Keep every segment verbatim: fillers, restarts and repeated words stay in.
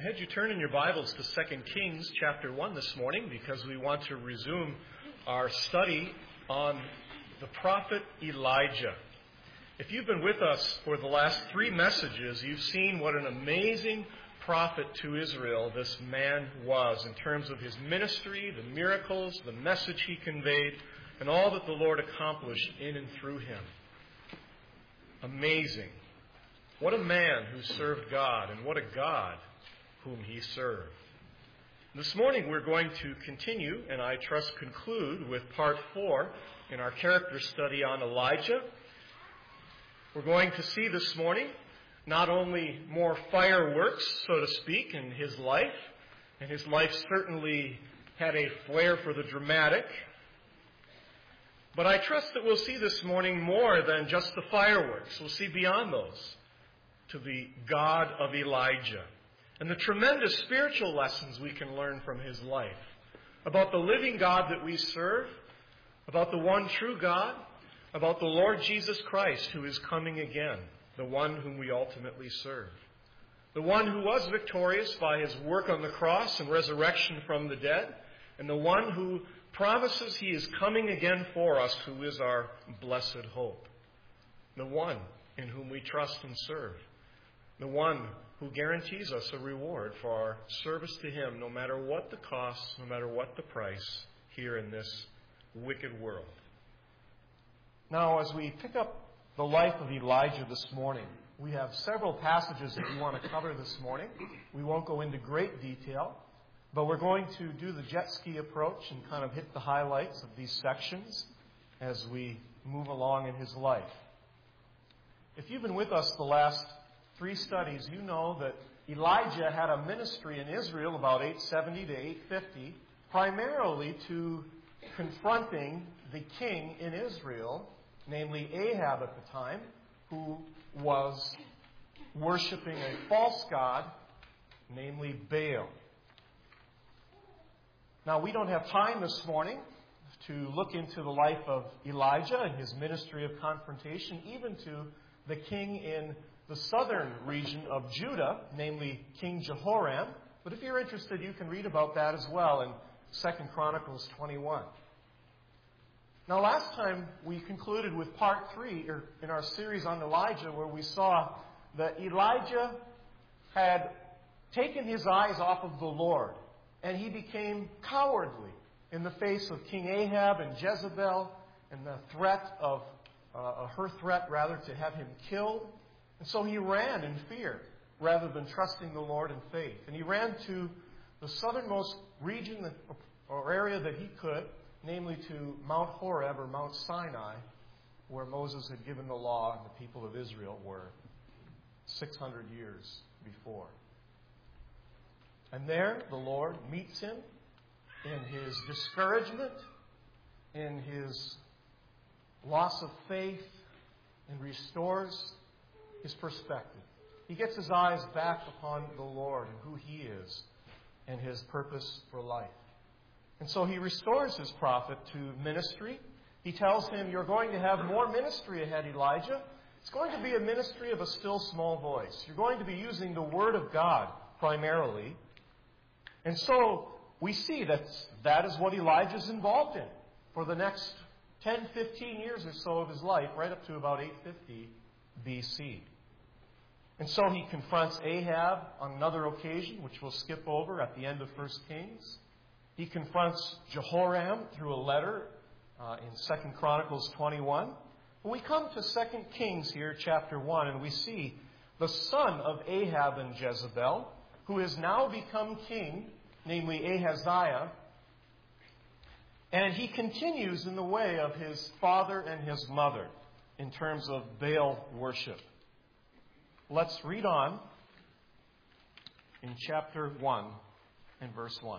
I had you turn in your Bibles to Second Kings chapter one this morning because we want to resume our study on the prophet Elijah. If you've been with us for the last three messages, you've seen what an amazing prophet to Israel this man was in terms of his ministry, the miracles, the message he conveyed, and all that the Lord accomplished in and through him. Amazing. What a man who served God, and what a God whom he served. This morning we're going to continue, and I trust conclude, with part four in our character study on Elijah. We're going to see this morning not only more fireworks, so to speak, in his life, and his life certainly had a flair for the dramatic, but I trust that we'll see this morning more than just the fireworks. We'll see beyond those to the God of Elijah and the tremendous spiritual lessons we can learn from his life about the living God that we serve, about the one true God, about the Lord Jesus Christ who is coming again, the one whom we ultimately serve, the one who was victorious by his work on the cross and resurrection from the dead, and the one who promises he is coming again for us, who is our blessed hope, the one in whom we trust and serve, the one who guarantees us a reward for our service to him, no matter what the cost, no matter what the price, here in this wicked world. Now, as we pick up the life of Elijah this morning, we have several passages that we want to cover this morning. We won't go into great detail, but we're going to do the jet ski approach and kind of hit the highlights of these sections as we move along in his life. If you've been with us the last three studies, you know that Elijah had a ministry in Israel about eight seventy to eight fifty, primarily to confronting the king in Israel, namely Ahab at the time, who was worshiping a false god, namely Baal. Now, we don't have time this morning to look into the life of Elijah and his ministry of confrontation, even to the king in the southern region of Judah, namely King Jehoram. But if you're interested, you can read about that as well in Second Chronicles twenty-one. Now, last time we concluded with part three in our series on Elijah, where we saw that Elijah had taken his eyes off of the Lord, and he became cowardly in the face of King Ahab and Jezebel and the threat of, uh, her threat rather, to have him killed. And so he ran in fear rather than trusting the Lord in faith. And he ran to the southernmost region that, or area that he could, namely to Mount Horeb or Mount Sinai, where Moses had given the law and the people of Israel were six hundred years before. And there the Lord meets him in his discouragement, in his loss of faith, and restores his perspective. He gets his eyes back upon the Lord and who he is and his purpose for life. And so he restores his prophet to ministry. He tells him, you're going to have more ministry ahead, Elijah. It's going to be a ministry of a still small voice. You're going to be using the Word of God primarily. And so we see that that is what Elijah's involved in for the next ten, fifteen years or so of his life, right up to about eight fifty B C. And so he confronts Ahab on another occasion, which we'll skip over at the end of First Kings. He confronts Jehoram through a letter uh, in Second Chronicles twenty-one. When we come to Second Kings here, chapter one, and we see the son of Ahab and Jezebel, who has now become king, namely Ahaziah, and he continues in the way of his father and his mother in terms of Baal worship. Let's read on in chapter one and verse one.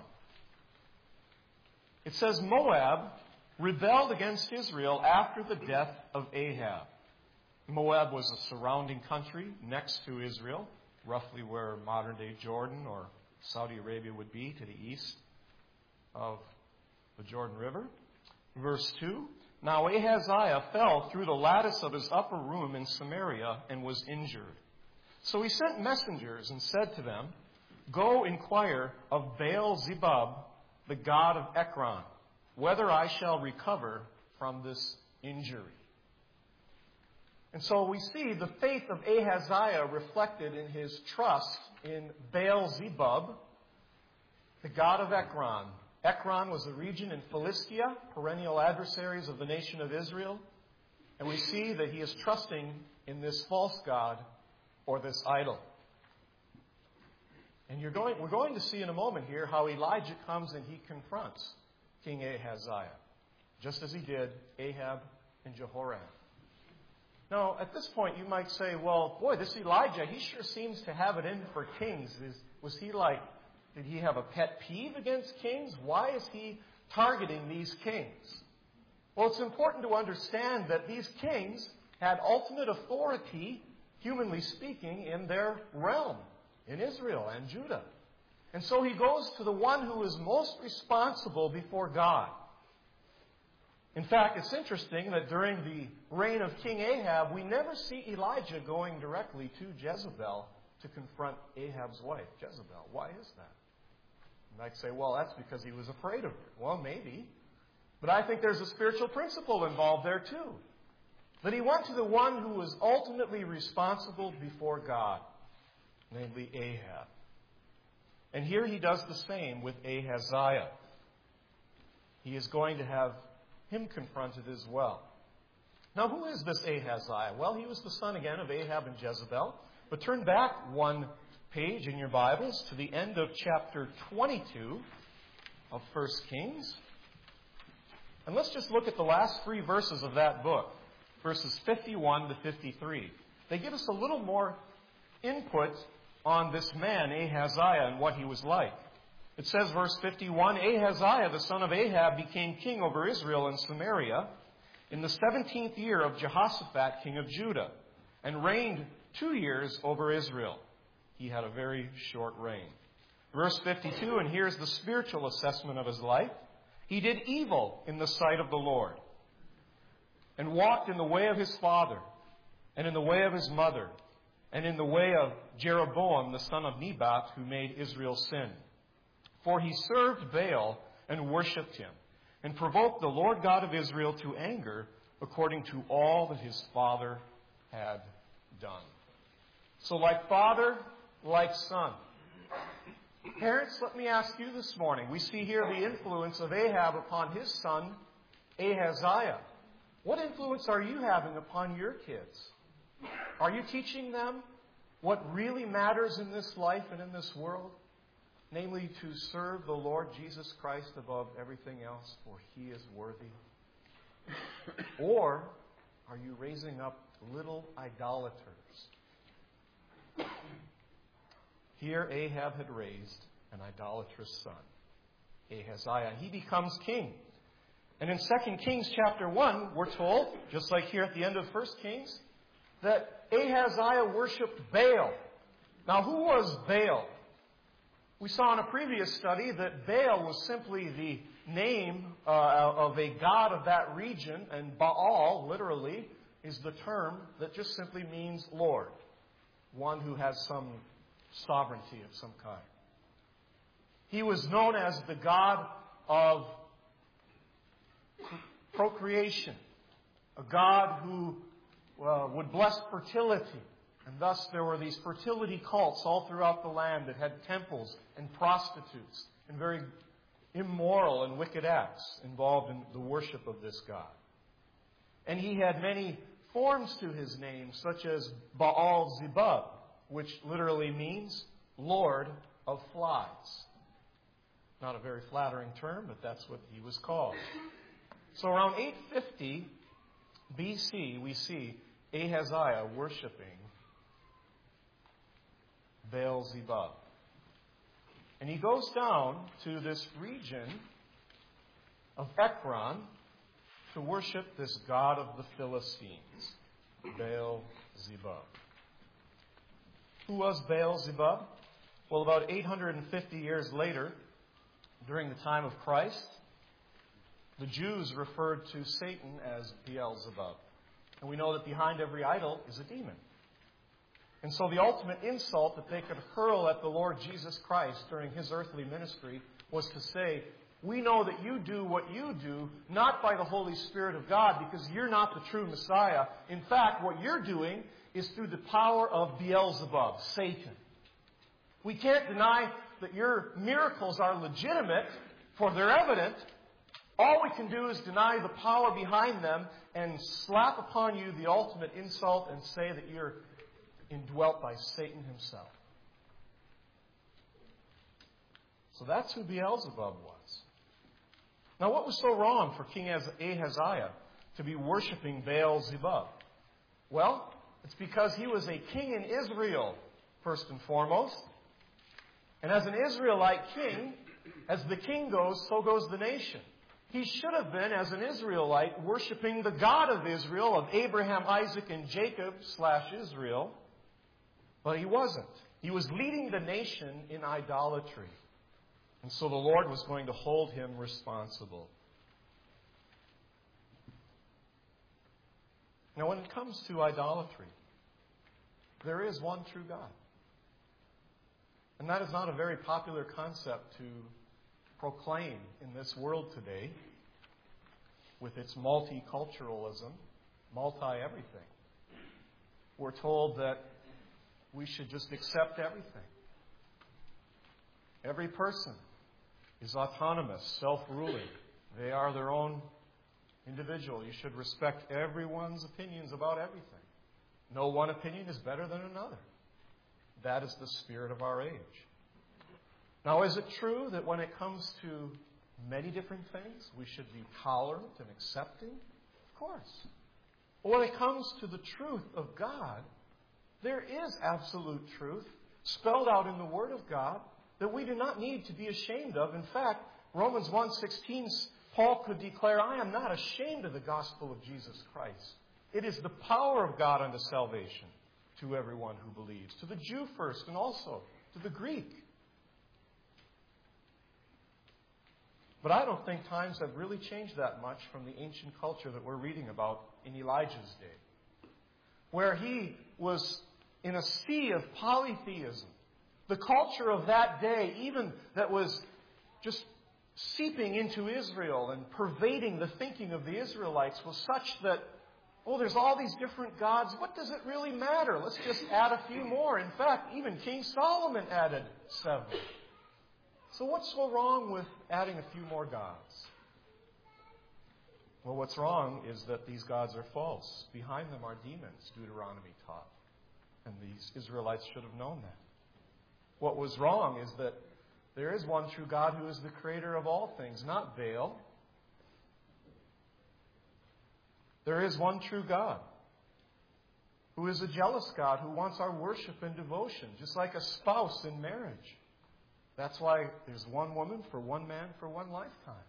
It says, Moab rebelled against Israel after the death of Ahab. Moab was a surrounding country next to Israel, roughly where modern-day Jordan or Saudi Arabia would be to the east of the Jordan River. Verse two, Now Ahaziah fell through the lattice of his upper room in Samaria and was injured. So he sent messengers and said to them, "Go inquire of Baal-zebub, the god of Ekron, whether I shall recover from this injury." And so we see the faith of Ahaziah reflected in his trust in Baal-zebub, the god of Ekron. Ekron was a region in Philistia, perennial adversaries of the nation of Israel. And we see that he is trusting in this false god or this idol. And you're going, we're going to see in a moment here how Elijah comes and he confronts King Ahaziah, just as he did Ahab and Jehoram. Now, at this point, you might say, well, boy, this Elijah, he sure seems to have it in for kings. Is, was he like, did he have a pet peeve against kings? Why is he targeting these kings? Well, it's important to understand that these kings had ultimate authority, humanly speaking, in their realm, in Israel and Judah. And so he goes to the one who is most responsible before God. In fact, it's interesting that during the reign of King Ahab, we never see Elijah going directly to Jezebel to confront Ahab's wife, Jezebel. Why is that? You might say, well, that's because he was afraid of her. Well, maybe. But I think there's a spiritual principle involved there, too. That he went to the one who was ultimately responsible before God, namely Ahab. And here he does the same with Ahaziah. He is going to have him confronted as well. Now, who is this Ahaziah? Well, he was the son again of Ahab and Jezebel. But turn back one page in your Bibles to the end of chapter twenty-two of First Kings. And let's just look at the last three verses of that book, verses fifty-one to fifty-three. They give us a little more input on this man, Ahaziah, and what he was like. It says, verse fifty-one, Ahaziah, the son of Ahab, became king over Israel and Samaria in the seventeenth year of Jehoshaphat, king of Judah, and reigned two years over Israel. He had a very short reign. Verse fifty-two, and here's the spiritual assessment of his life. He did evil in the sight of the Lord, and walked in the way of his father, and in the way of his mother, and in the way of Jeroboam, the son of Nebat, who made Israel sin. For he served Baal and worshipped him, and provoked the Lord God of Israel to anger according to all that his father had done. So like father, like son. Parents, let me ask you this morning. We see here the influence of Ahab upon his son, Ahaziah. What influence are you having upon your kids? Are you teaching them what really matters in this life and in this world? Namely, to serve the Lord Jesus Christ above everything else, for he is worthy? Or are you raising up little idolaters? Here Ahab had raised an idolatrous son, Ahaziah. He becomes king. And in Second Kings chapter one, we're told, just like here at the end of First Kings, that Ahaziah worshipped Baal. Now, who was Baal? We saw in a previous study that Baal was simply the name uh, of a god of that region, and Baal, literally, is the term that just simply means Lord, one who has some sovereignty of some kind. He was known as the god of procreation, a god who uh, would bless fertility. And thus there were these fertility cults all throughout the land that had temples and prostitutes and very immoral and wicked acts involved in the worship of this god. And he had many forms to his name, such as Baal-zebub, which literally means Lord of Flies. Not a very flattering term, but that's what he was called. So around eight fifty B C, we see Ahaziah worshiping Baal-zebub. And he goes down to this region of Ekron to worship this god of the Philistines, Baal-zebub. Who was Baal-zebub? Well, about eight hundred fifty years later, during the time of Christ, the Jews referred to Satan as Beelzebub. And we know that behind every idol is a demon. And so the ultimate insult that they could hurl at the Lord Jesus Christ during His earthly ministry was to say, we know that you do what you do, not by the Holy Spirit of God, because you're not the true Messiah. In fact, what you're doing is through the power of Beelzebub, Satan. We can't deny that your miracles are legitimate, for they're evident. All we can do is deny the power behind them and slap upon you the ultimate insult and say that you're indwelt by Satan himself. So that's who Beelzebub was. Now, what was so wrong for King Ahaziah to be worshiping Beelzebub? Well, it's because he was a king in Israel, first and foremost. And as an Israelite king, as the king goes, so goes the nation. He should have been, as an Israelite, worshiping the God of Israel, of Abraham, Isaac, and Jacob slash Israel. But he wasn't. He was leading the nation in idolatry. And so the Lord was going to hold him responsible. Now, when it comes to idolatry, there is one true God. And that is not a very popular concept to proclaim in this world today with its multiculturalism, multi-everything. We're told that we should just accept everything. Every person is autonomous, self-ruling. They are their own individual. You should respect everyone's opinions about everything. No one opinion is better than another. That is the spirit of our age. Now, is it true that when it comes to many different things, we should be tolerant and accepting? Of course. But when it comes to the truth of God, there is absolute truth spelled out in the Word of God that we do not need to be ashamed of. In fact, Romans one sixteen, Paul could declare, I am not ashamed of the gospel of Jesus Christ. It is the power of God unto salvation to everyone who believes, to the Jew first and also to the Greek. But I don't think times have really changed that much from the ancient culture that we're reading about in Elijah's day, where he was in a sea of polytheism. The culture of that day, even that was just seeping into Israel and pervading the thinking of the Israelites, was such that, oh, there's all these different gods. What does it really matter? Let's just add a few more. In fact, even King Solomon added seven. So what's so wrong with adding a few more gods? Well, what's wrong is that these gods are false. Behind them are demons, Deuteronomy taught. And these Israelites should have known that. What was wrong is that there is one true God who is the creator of all things, not Baal. There is one true God who is a jealous God who wants our worship and devotion, just like a spouse in marriage. That's why there's one woman for one man for one lifetime.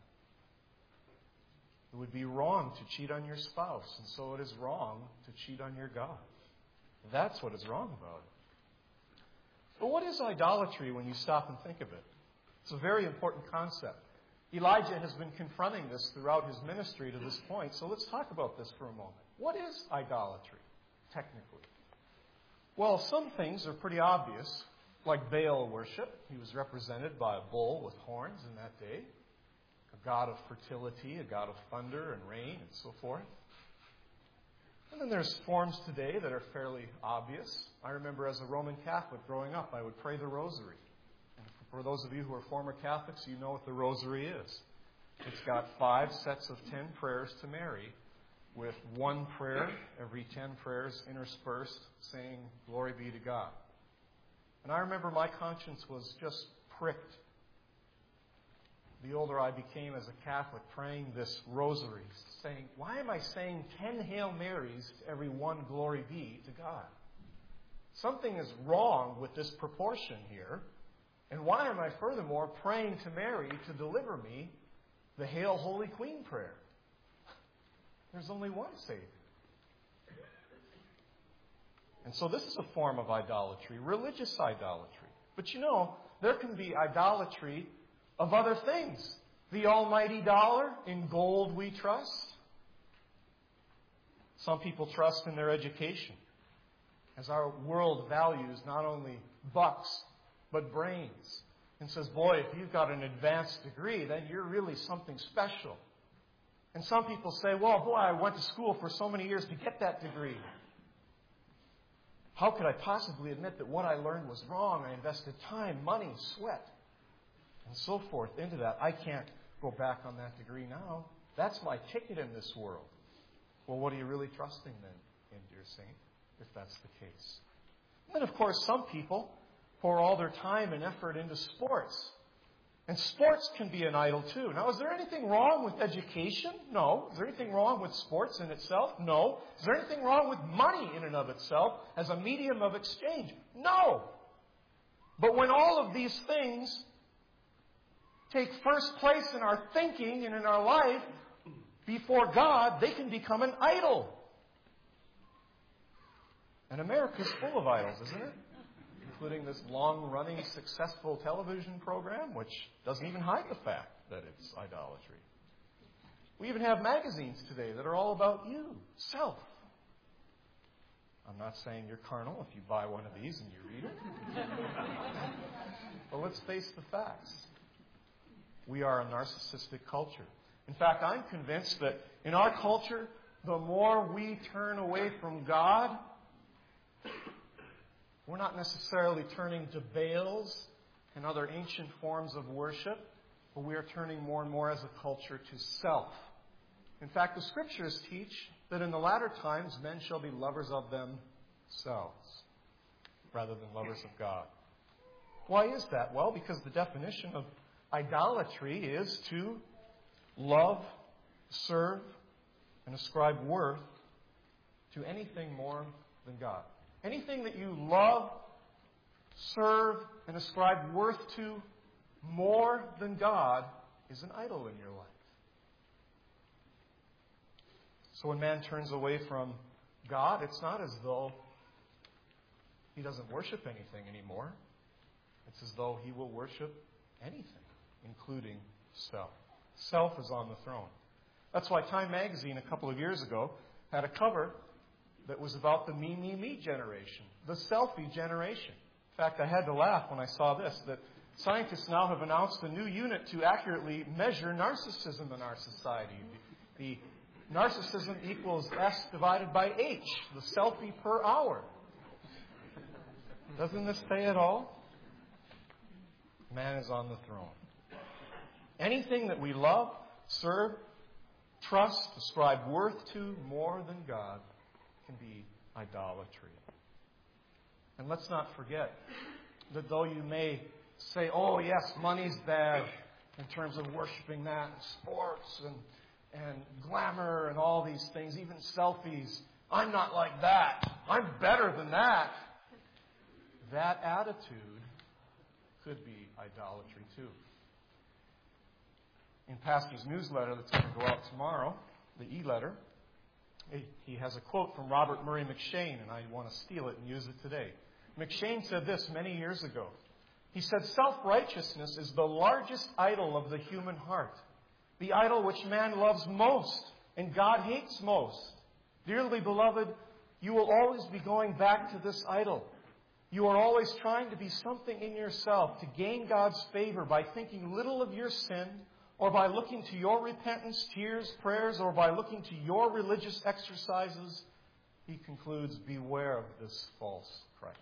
It would be wrong to cheat on your spouse, and so it is wrong to cheat on your God. That's what is wrong about it. But what is idolatry when you stop and think of it? It's a very important concept. Elijah has been confronting this throughout his ministry to this point, so let's talk about this for a moment. What is idolatry, technically? Well, some things are pretty obvious, like Baal worship. He was represented by a bull with horns in that day, a god of fertility, a god of thunder and rain, and so forth. And then there's forms today that are fairly obvious. I remember as a Roman Catholic growing up, I would pray the rosary. And for those of you who are former Catholics, you know what the rosary is. It's got five sets of ten prayers to Mary, with one prayer every ten prayers interspersed, saying, "Glory be to God." And I remember my conscience was just pricked. The older I became as a Catholic, praying this rosary, saying, why am I saying ten Hail Marys to every one glory be to God? Something is wrong with this proportion here. And why am I furthermore praying to Mary to deliver me the Hail Holy Queen prayer? There's only one Savior. And so this is a form of idolatry, religious idolatry. But you know, there can be idolatry of other things. The almighty dollar, in gold we trust. Some people trust in their education. as our world values not only bucks, but brains. And says, boy, if you've got an advanced degree, then you're really something special. And some people say, well, boy, I went to school for so many years to get that degree. How could I possibly admit that what I learned was wrong? I invested time, money, sweat, and so forth into that. I can't go back on that degree now. That's my ticket in this world. Well, what are you really trusting then in, dear saint, if that's the case? And then, of course, some people pour all their time and effort into sports. And sports can be an idol too. Now, is there anything wrong with education? No. Is there anything wrong with sports in itself? No. Is there anything wrong with money in and of itself as a medium of exchange? No. But when all of these things take first place in our thinking and in our life before God, they can become an idol. And America's full of idols, isn't it? Including this long-running, successful television program, which doesn't even hide the fact that it's idolatry. We even have magazines today that are all about you, self. I'm not saying you're carnal if you buy one of these and you read it. But let's face the facts. We are a narcissistic culture. In fact, I'm convinced that in our culture, the more we turn away from God, we're not necessarily turning to Baals and other ancient forms of worship, but we are turning more and more as a culture to self. In fact, the Scriptures teach that in the latter times men shall be lovers of themselves rather than lovers of God. Why is that? Well, because the definition of idolatry is to love, serve, and ascribe worth to anything more than God. Anything that you love, serve, and ascribe worth to more than God is an idol in your life. So when man turns away from God, it's not as though he doesn't worship anything anymore. It's as though he will worship anything, including self. Self is on the throne. That's why Time magazine a couple of years ago had a cover that was about the me, me, me generation, the selfie generation. In fact, I had to laugh when I saw this, that scientists now have announced a new unit to accurately measure narcissism in our society. The, the narcissism equals S divided by H, the selfie per hour. Doesn't this say it all? Man is on the throne. Anything that we love, serve, trust, ascribe worth to more than God can be idolatry. And let's not forget that though you may say, oh yes, money's bad in terms of worshiping that, and sports and, and glamour and all these things, even selfies, I'm not like that. I'm better than that. That attitude could be idolatry too. In Pastor's newsletter that's going to go out tomorrow, the e-letter, he has a quote from Robert Murray M'Cheyne, and I want to steal it and use it today. M'Cheyne said this many years ago. He said, self-righteousness is the largest idol of the human heart, the idol which man loves most and God hates most. Dearly beloved, you will always be going back to this idol. You are always trying to be something in yourself to gain God's favor by thinking little of your sin, or by looking to your repentance, tears, prayers, or by looking to your religious exercises. He concludes, beware of this false Christ.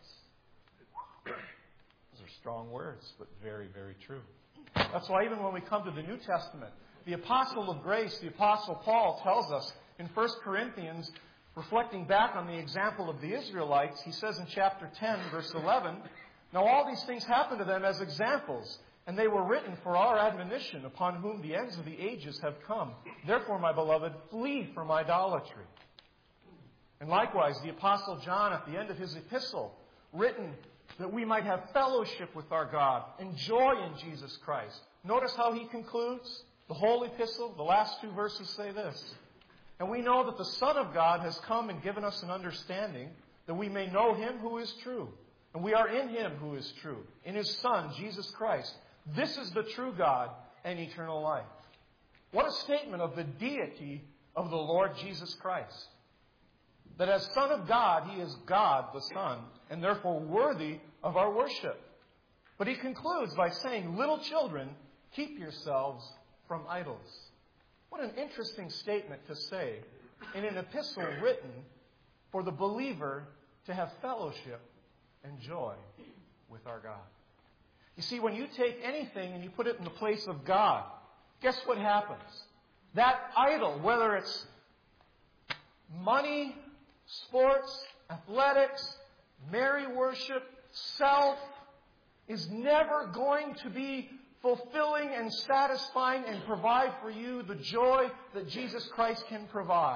Those are strong words, but very, very true. That's why even when we come to the New Testament, the apostle of grace, the apostle Paul, tells us in First Corinthians, reflecting back on the example of the Israelites, he says in chapter ten, verse eleven, now all these things happened to them as examples, and they were written for our admonition, upon whom the ends of the ages have come. Therefore, my beloved, flee from idolatry. And likewise, the Apostle John, at the end of his epistle, written that we might have fellowship with our God and joy in Jesus Christ. Notice how he concludes the whole epistle. The last two verses say this. And we know that the Son of God has come and given us an understanding that we may know him who is true. And we are in him who is true, in his Son, Jesus Christ. This is the true God and eternal life. What a statement of the deity of the Lord Jesus Christ. that as Son of God, He is God the Son, and therefore worthy of our worship. But He concludes by saying, little children, keep yourselves from idols. What an interesting statement to say in an epistle written for the believer to have fellowship and joy with our God. You see, when you take anything and you put it in the place of God, guess what happens? That idol, whether it's money, sports, athletics, merry worship, self, is never going to be fulfilling and satisfying and provide for you the joy that Jesus Christ can provide.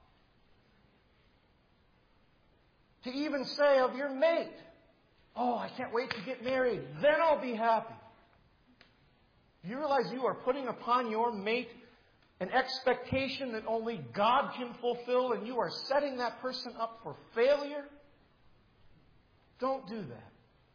To even say of your mate, oh, I can't wait to get married, then I'll be happy. You realize you are putting upon your mate an expectation that only God can fulfill, and you are setting that person up for failure? Don't do that.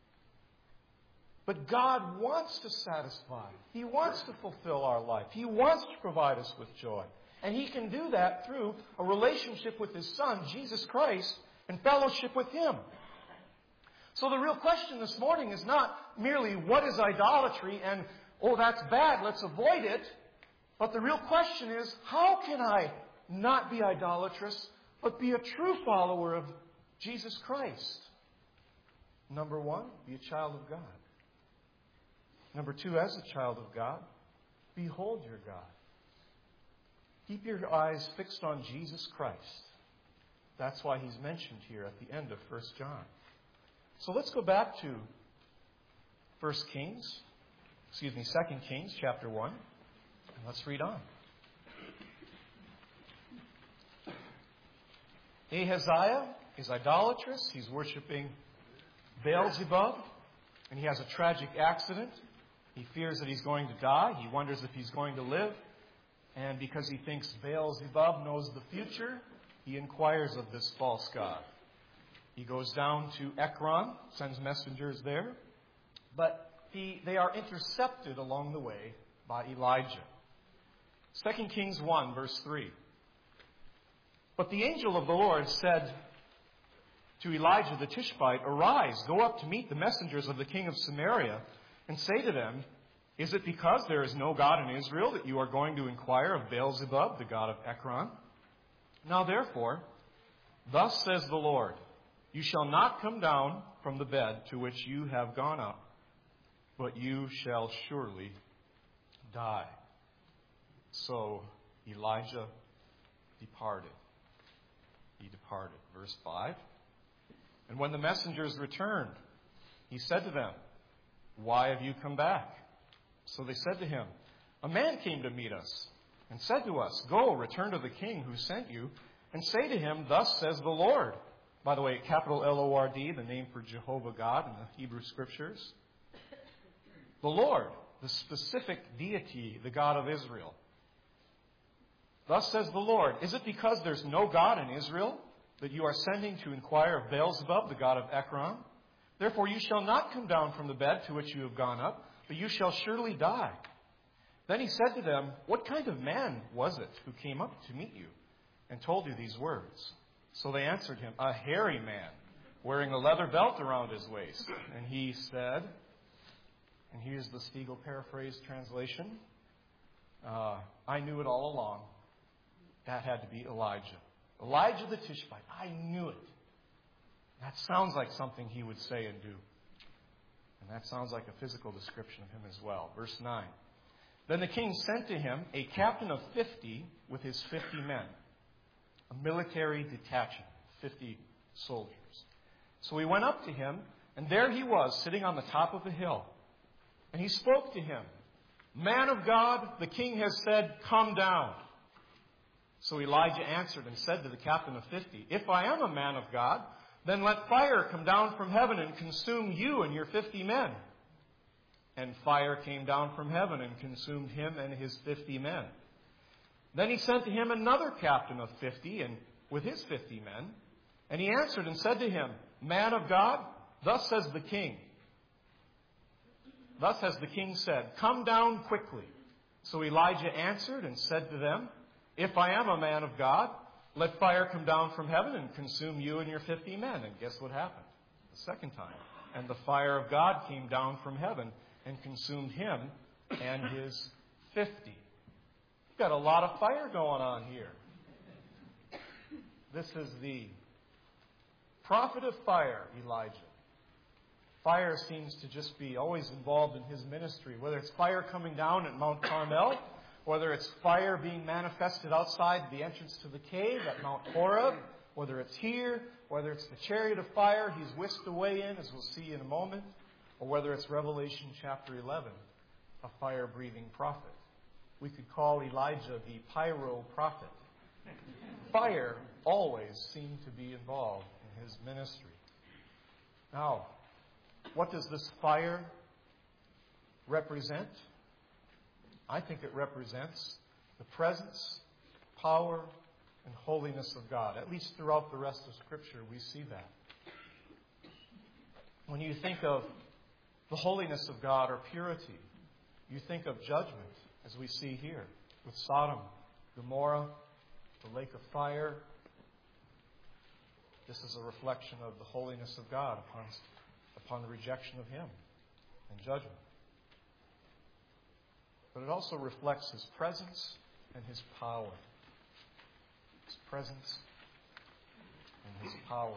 But God wants to satisfy. He wants to fulfill our life. He wants to provide us with joy. And He can do that through a relationship with His Son, Jesus Christ, and fellowship with Him. So the real question this morning is not merely what is idolatry and, oh, that's bad, let's avoid it. But the real question is, how can I not be idolatrous, but be a true follower of Jesus Christ? Number one, be a child of God. Number two, as a child of God, behold your God. Keep your eyes fixed on Jesus Christ. That's why He's mentioned here at the end of First John. So let's go back to First Kings, excuse me, Second Kings chapter one, and let's read on. Ahaziah is idolatrous. He's worshiping Beelzebub, and he has a tragic accident. He fears that he's going to die. He wonders if he's going to live. And because he thinks Beelzebub knows the future, he inquires of this false god. He goes down to Ekron, sends messengers there. But he, they are intercepted along the way by Elijah. Second Kings one, verse three. But the angel of the Lord said to Elijah the Tishbite, "Arise, go up to meet the messengers of the king of Samaria, and say to them, is it because there is no God in Israel that you are going to inquire of Beelzebub, the god of Ekron? Now therefore, thus says the Lord, you shall not come down from the bed to which you have gone up, but you shall surely die." So Elijah departed. He departed. Verse five. And when the messengers returned, he said to them, "Why have you come back?" So they said to him, "A man came to meet us and said to us, 'Go, return to the king who sent you, and say to him, thus says the Lord.'" By the way, capital L O R D, the name for Jehovah God in the Hebrew Scriptures. The Lord, the specific deity, the God of Israel. "Thus says the Lord, is it because there's no God in Israel that you are sending to inquire of Beelzebub, the god of Ekron? Therefore you shall not come down from the bed to which you have gone up, but you shall surely die." Then he said to them, "What kind of man was it who came up to meet you and told you these words?" So they answered him, "A hairy man, wearing a leather belt around his waist." And he said, and here's the Spiegel paraphrase translation, uh, "I knew it all along. That had to be Elijah. Elijah the Tishbite. I knew it." That sounds like something he would say and do. And that sounds like a physical description of him as well. Verse nine. Then the king sent to him a captain of fifty with his fifty men. A military detachment. Fifty soldiers. So he went up to him, and there he was, sitting on the top of a hill. And he spoke to him. "Man of God, the king has said, come down." So Elijah answered and said to the captain of fifty, "If I am a man of God, then let fire come down from heaven and consume you and your fifty men." And fire came down from heaven and consumed him and his fifty men. Then he sent to him another captain of fifty and with his fifty men. And he answered and said to him, "Man of God, thus says the king. Thus has the king said, come down quickly." So Elijah answered and said to them, "If I am a man of God, let fire come down from heaven and consume you and your fifty men. And guess what happened? The second time. And the fire of God came down from heaven and consumed him and his fifty. You've got a lot of fire going on here. This is the prophet of fire, Elijah. Fire seems to just be always involved in his ministry, whether it's fire coming down at Mount Carmel, whether it's fire being manifested outside the entrance to the cave at Mount Horeb, whether it's here, whether it's the chariot of fire he's whisked away in, as we'll see in a moment, or whether it's Revelation chapter eleven, a fire-breathing prophet. We could call Elijah the pyro prophet. Fire always seemed to be involved in his ministry. Now, what does this fire represent? I think it represents the presence, power, and holiness of God. At least throughout the rest of Scripture, we see that. When you think of the holiness of God or purity, you think of judgment, as we see here with Sodom, Gomorrah, the lake of fire. This is a reflection of the holiness of God upon, upon the rejection of Him and judgment. But it also reflects His presence and His power. His presence and His power.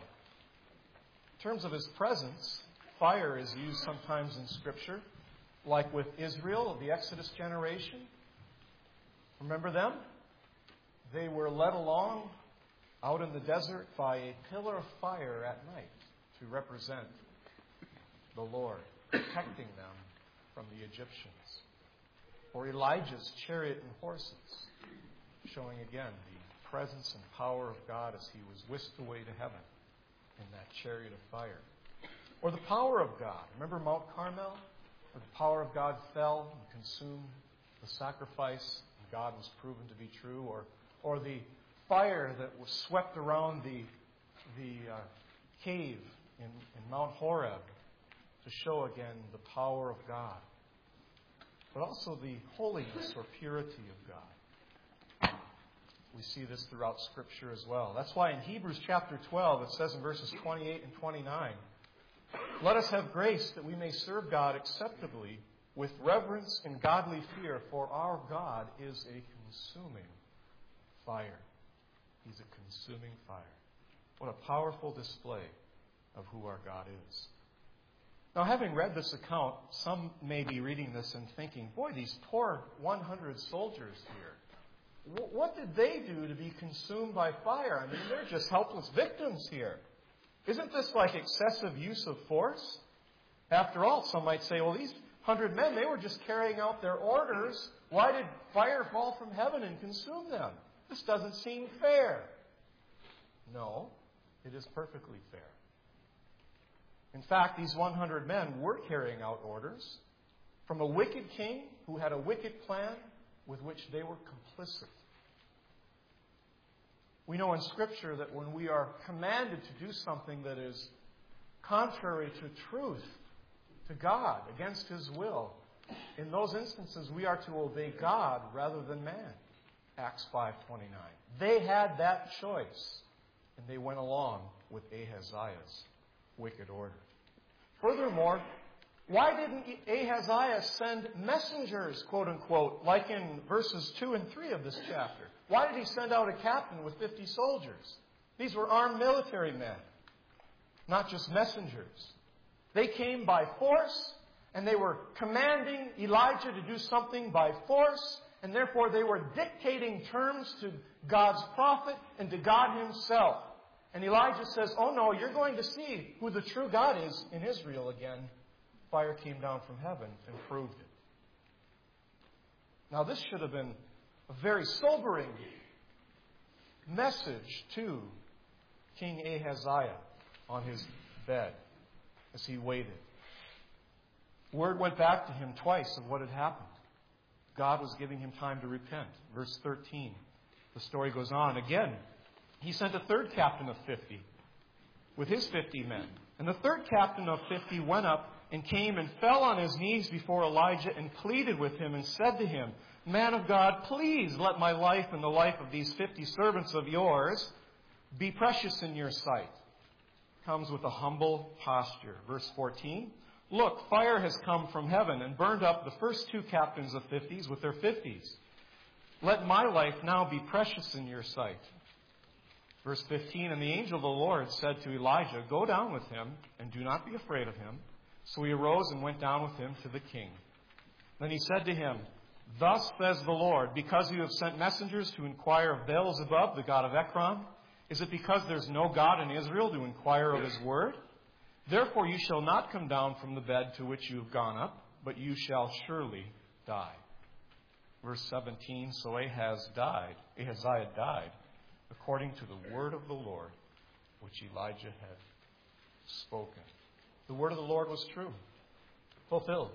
In terms of His presence, fire is used sometimes in Scripture, like with Israel, the Exodus generation. Remember them? They were led along out in the desert by a pillar of fire at night to represent the Lord, protecting them from the Egyptians. Or Elijah's chariot and horses, showing again the presence and power of God as he was whisked away to heaven in that chariot of fire. Or the power of God. Remember Mount Carmel, where the power of God fell and consumed the sacrifice, and God was proven to be true? Or, or the fire that was swept around the, the uh, cave in, in Mount Horeb to show again the power of God. But also the holiness or purity of God. We see this throughout Scripture as well. That's why in Hebrews chapter twelve, it says in verses twenty-eight and twenty-nine, "Let us have grace that we may serve God acceptably with reverence and godly fear, for our God is a consuming fire." He's a consuming fire. What a powerful display of who our God is. Now, having read this account, some may be reading this and thinking, boy, these poor one hundred soldiers here, what did they do to be consumed by fire? I mean, they're just helpless victims here. Isn't this like excessive use of force? After all, some might say, well, these hundred men, they were just carrying out their orders. Why did fire fall from heaven and consume them? This doesn't seem fair. No, it is perfectly fair. In fact, these one hundred men were carrying out orders from a wicked king who had a wicked plan with which they were complicit. We know in Scripture that when we are commanded to do something that is contrary to truth, to God, against His will, in those instances we are to obey God rather than man. Acts five twenty-nine. They had that choice, and they went along with Ahaziah's wicked order. Furthermore, why didn't Ahaziah send messengers, quote unquote, like in verses two and three of this chapter? Why did he send out a captain with fifty soldiers? These were armed military men, not just messengers. They came by force, and they were commanding Elijah to do something by force, and therefore they were dictating terms to God's prophet and to God Himself. And Elijah says, oh no, you're going to see who the true God is in Israel again. Fire came down from heaven and proved it. Now this should have been a very sobering message to King Ahaziah on his bed as he waited. Word went back to him twice of what had happened. God was giving him time to repent. Verse thirteen, the story goes on. Again, He sent a third captain of fifty with his fifty men. And the third captain of fifty went up and came and fell on his knees before Elijah and pleaded with him and said to him, Man of God, please let my life and the life of these fifty servants of yours be precious in your sight. Comes with a humble posture. Verse fourteen, look, fire has come from heaven and burned up the first two captains of fifties with their fifties. Let my life now be precious in your sight. Verse fifteen, and the angel of the Lord said to Elijah, go down with him and do not be afraid of him. So he arose and went down with him to the king. Then he said to him, thus says the Lord, because you have sent messengers to inquire of Beelzebub, the god of Ekron, is it because there's no God in Israel to inquire of his word? Therefore you shall not come down from the bed to which you have gone up, but you shall surely die. Verse seventeen, so Ahaz died, Ahaziah died, according to the word of the Lord, which Elijah had spoken. The word of the Lord was true, fulfilled.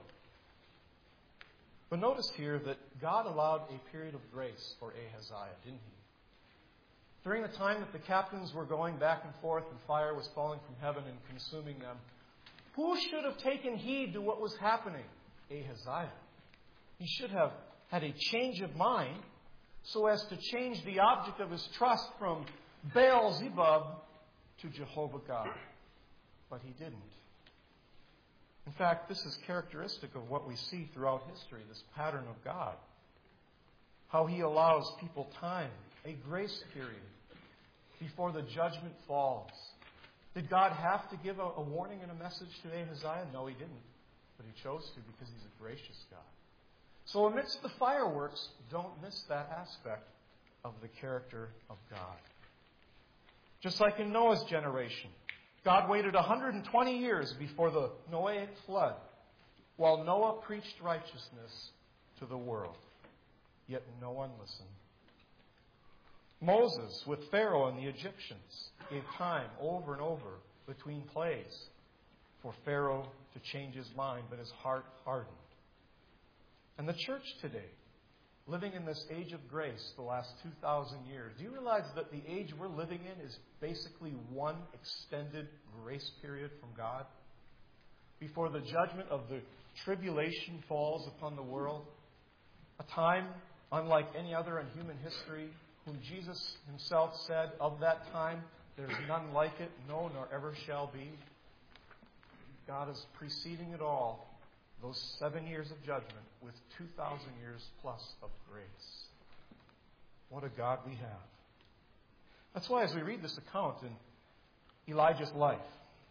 But notice here that God allowed a period of grace for Ahaziah, didn't he? During the time that the captains were going back and forth and fire was falling from heaven and consuming them, who should have taken heed to what was happening? Ahaziah. He should have had a change of mind so as to change the object of his trust from Beelzebub to Jehovah God. But he didn't. In fact, this is characteristic of what we see throughout history, this pattern of God. How he allows people time, a grace period, before the judgment falls. Did God have to give a, a warning and a message to Ahaziah? No, he didn't. But he chose to because he's a gracious God. So amidst the fireworks, don't miss that aspect of the character of God. Just like in Noah's generation, God waited one hundred twenty years before the Noahic flood, while Noah preached righteousness to the world. Yet no one listened. Moses, with Pharaoh and the Egyptians, gave time over and over between plagues for Pharaoh to change his mind, but his heart hardened. And the church today, living in this age of grace the last two thousand years, do you realize that the age we're living in is basically one extended grace period from God? Before the judgment of the tribulation falls upon the world, a time unlike any other in human history, whom Jesus himself said, of that time, there's none like it, no, nor ever shall be. God is preceding it all, those seven years of judgment, with two thousand years plus of grace. What a God we have. That's why as we read this account in Elijah's life,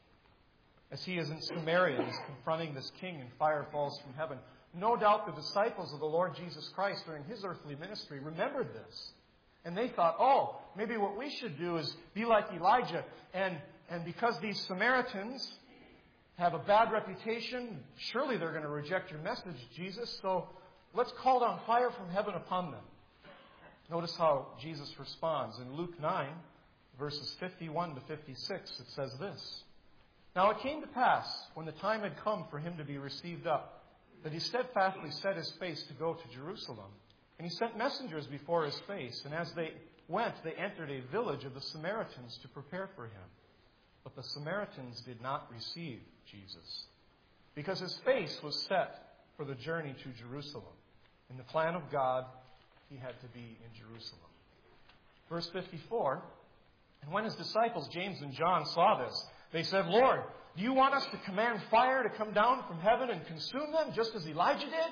as he is in Samaria and is confronting this king and fire falls from heaven, no doubt the disciples of the Lord Jesus Christ during his earthly ministry remembered this. And they thought, oh, maybe what we should do is be like Elijah. And, and because these Samaritans have a bad reputation, surely they're going to reject your message, Jesus. So let's call down fire from heaven upon them. Notice how Jesus responds. In Luke nine, verses fifty-one to fifty-six, it says this. Now it came to pass, when the time had come for him to be received up, that he steadfastly set his face to go to Jerusalem. And he sent messengers before his face, and as they went, they entered a village of the Samaritans to prepare for him. But the Samaritans did not receive Jesus, because his face was set for the journey to Jerusalem. In the plan of God, he had to be in Jerusalem. Verse fifty-four, and when his disciples, James and John, saw this, they said, Lord, do you want us to command fire to come down from heaven and consume them, just as Elijah did?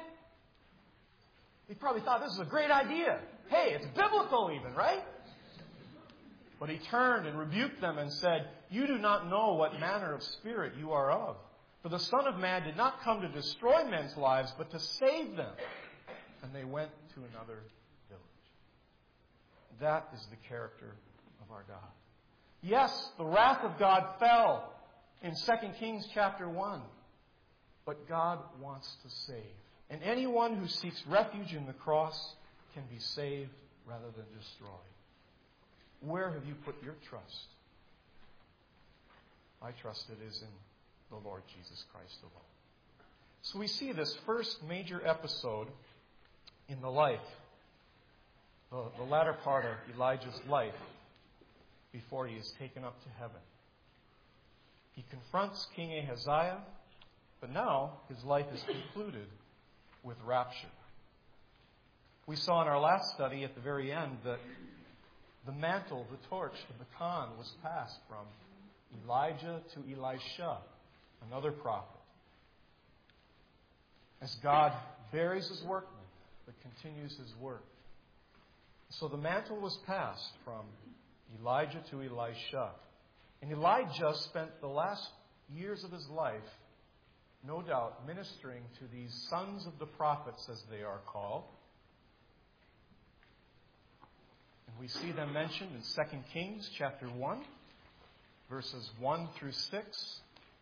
He probably thought this is a great idea. Hey, it's biblical even, right? But he turned and rebuked them and said, you do not know what manner of spirit you are of. For the Son of Man did not come to destroy men's lives, but to save them. And they went to another village. That is the character of our God. Yes, the wrath of God fell in Second Kings chapter one. But God wants to save. And anyone who seeks refuge in the cross can be saved rather than destroyed. Where have you put your trust? My trust it is in the Lord Jesus Christ alone. So we see this first major episode in the life, the, the latter part of Elijah's life, before he is taken up to heaven. He confronts King Ahaziah, but now his life is concluded with rapture. We saw in our last study at the very end that the mantle, the torch, the baton was passed from Elijah to Elisha, another prophet. As God buries His workman, but continues His work. So the mantle was passed from Elijah to Elisha. And Elijah spent the last years of his life, no doubt, ministering to these sons of the prophets, as they are called. And we see them mentioned in Second Kings chapter one, verses one through six.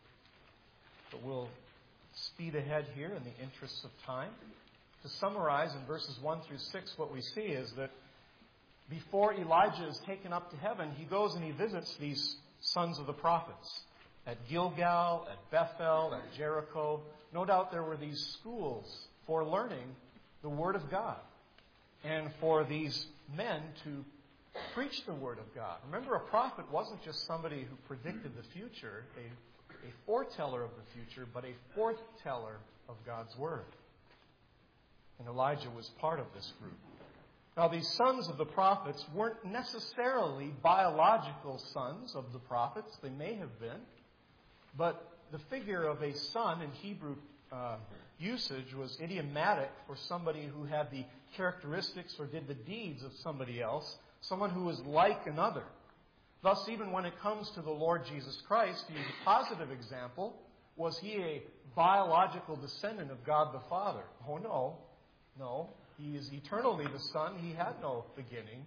But we'll speed ahead here in the interests of time. To summarize, in verses one through six, what we see is that before Elijah is taken up to heaven, he goes and he visits these sons of the prophets at Gilgal, at Bethel, at Jericho. No doubt there were these schools for learning the Word of God and for these men to preach the Word of God. Remember, a prophet wasn't just somebody who predicted the future, a, a foreteller of the future, but a forthteller of God's Word. And Elijah was part of this group. Now, these sons of the prophets weren't necessarily biological sons of the prophets. They may have been. But the figure of a son in Hebrew uh, usage was idiomatic for somebody who had the characteristics or did the deeds of somebody else, someone who was like another. Thus, even when it comes to the Lord Jesus Christ, to use a positive example, was He a biological descendant of God the Father? Oh, no. No. He is eternally the Son. He had no beginning.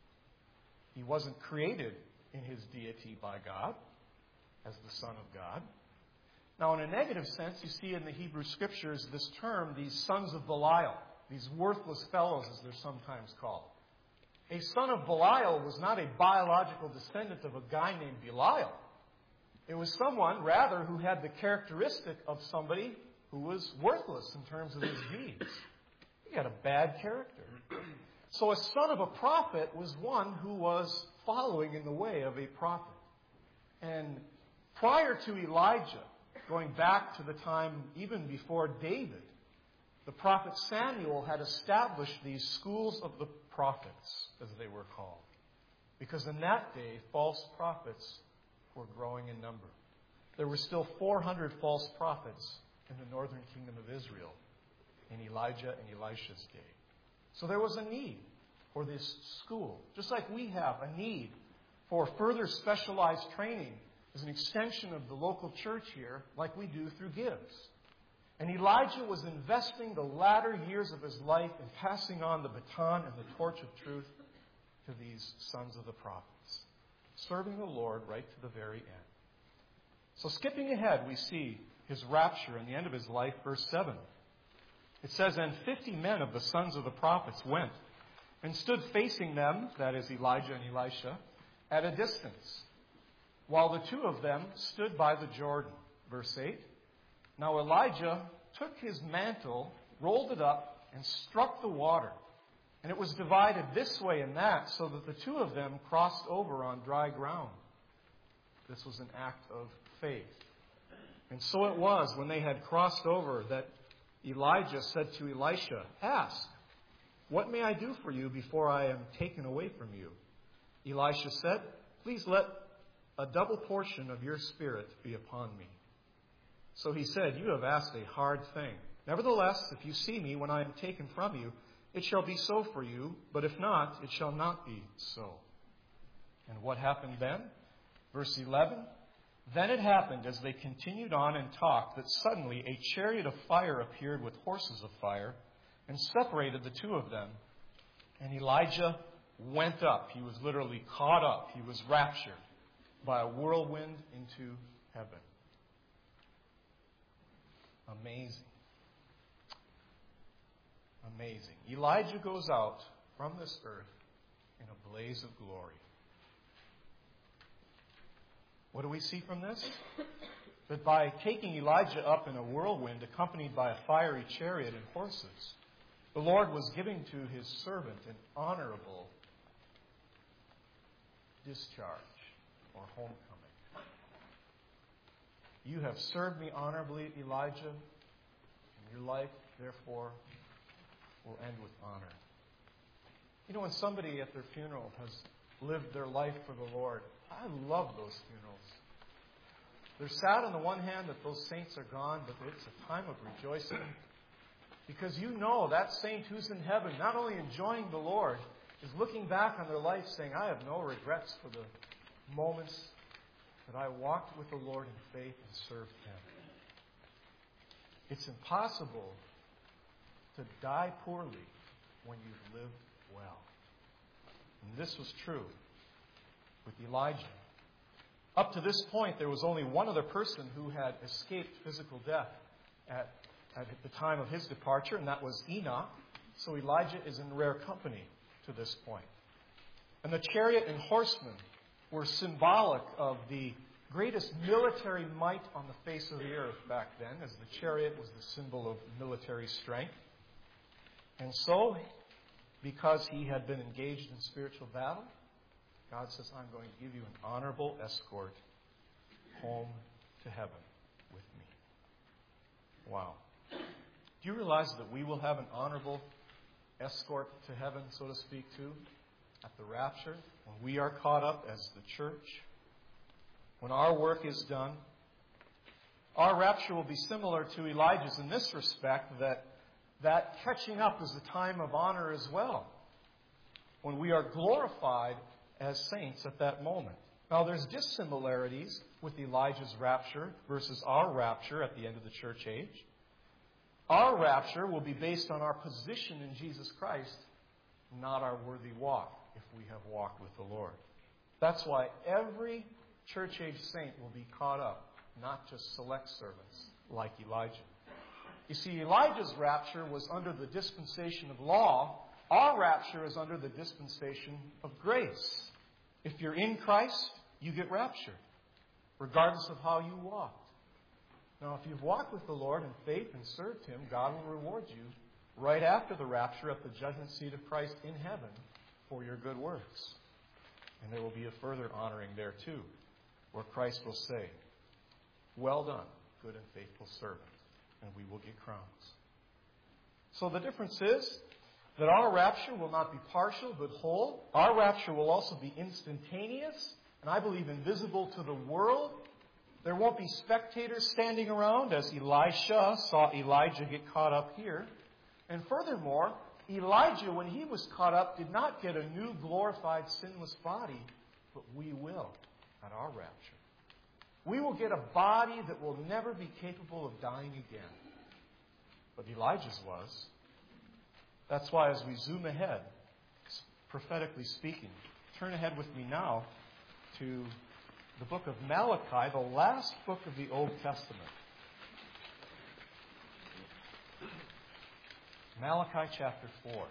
He wasn't created in His deity by God as the Son of God. Now, in a negative sense, you see in the Hebrew Scriptures this term, these sons of Belial, these worthless fellows, as they're sometimes called. A son of Belial was not a biological descendant of a guy named Belial. It was someone, rather, who had the characteristic of somebody who was worthless in terms of his deeds. He had a bad character. So a son of a prophet was one who was following in the way of a prophet. And prior to Elijah, going back to the time even before David, the prophet Samuel had established these schools of the prophets, as they were called. Because in that day, false prophets were growing in number. There were still four hundred false prophets in the northern kingdom of Israel in Elijah and Elisha's day. So there was a need for this school. Just like we have a need for further specialized training as an extension of the local church here, like we do through Gibbs. And Elijah was investing the latter years of his life in passing on the baton and the torch of truth to these sons of the prophets, serving the Lord right to the very end. So skipping ahead, we see his rapture in the end of his life, verse seven. It says, "And fifty men of the sons of the prophets went and stood facing them," that is Elijah and Elisha, "at a distance, while the two of them stood by the Jordan." Verse eight. "Now Elijah took his mantle, rolled it up, and struck the water. And it was divided this way and that, so that the two of them crossed over on dry ground." This was an act of faith. "And so it was, when they had crossed over, that Elijah said to Elisha, 'Ask, what may I do for you before I am taken away from you?' Elisha said, 'Please let a double portion of your spirit be upon me.' So he said, 'You have asked a hard thing. Nevertheless, if you see me when I am taken from you, it shall be so for you, but if not, it shall not be so.' And what happened then?" Verse eleven, "Then it happened, as they continued on and talked, that suddenly a chariot of fire appeared with horses of fire and separated the two of them. And Elijah went up." He was literally caught up. He was raptured by a whirlwind into heaven. Amazing. Amazing. Elijah goes out from this earth in a blaze of glory. What do we see from this? That by taking Elijah up in a whirlwind accompanied by a fiery chariot and horses, the Lord was giving to His servant an honorable discharge or homecoming. "You have served me honorably, Elijah, and your life, therefore, will end with honor." You know, when somebody at their funeral has lived their life for the Lord, I love those funerals. They're sad on the one hand that those saints are gone, but it's a time of rejoicing. Because you know that saint who's in heaven, not only enjoying the Lord, is looking back on their life saying, I have no regrets for the moments that I walked with the Lord in faith and served Him. It's impossible to die poorly when you've lived well. And this was true with Elijah. Up to this point, there was only one other person who had escaped physical death at, at the time of his departure, and that was Enoch. So Elijah is in rare company to this point. And the chariot and horsemen were symbolic of the greatest military might on the face of the earth back then, as the chariot was the symbol of military strength. And so, because he had been engaged in spiritual battle, God says, I'm going to give you an honorable escort home to heaven with me. Wow. Do you realize that we will have an honorable escort to heaven, so to speak, too, at the rapture, when we are caught up as the church? When our work is done, our rapture will be similar to Elijah's in this respect, that that catching up is a time of honor as well, when we are glorified as saints at that moment. Now, there's dissimilarities with Elijah's rapture versus our rapture at the end of the church age. Our rapture will be based on our position in Jesus Christ, not our worthy walk, if we have walked with the Lord. That's why every church age saint will be caught up, not just select servants like Elijah. You see, Elijah's rapture was under the dispensation of law. Our rapture is under the dispensation of grace. If you're in Christ, you get raptured, regardless of how you walked. Now, if you've walked with the Lord in faith and served Him, God will reward you right after the rapture at the judgment seat of Christ in heaven for your good works. And there will be a further honoring there too, where Christ will say, well done, good and faithful servant, and we will get crowns. So the difference is that our rapture will not be partial but whole. Our rapture will also be instantaneous, and I believe invisible to the world. There won't be spectators standing around as Elisha saw Elijah get caught up here. And furthermore, Elijah, when he was caught up, did not get a new glorified sinless body, but we will at our rapture. We will get a body that will never be capable of dying again. But Elijah's was. That's why as we zoom ahead, prophetically speaking, turn ahead with me now to the book of Malachi, the last book of the Old Testament. Malachi chapter four.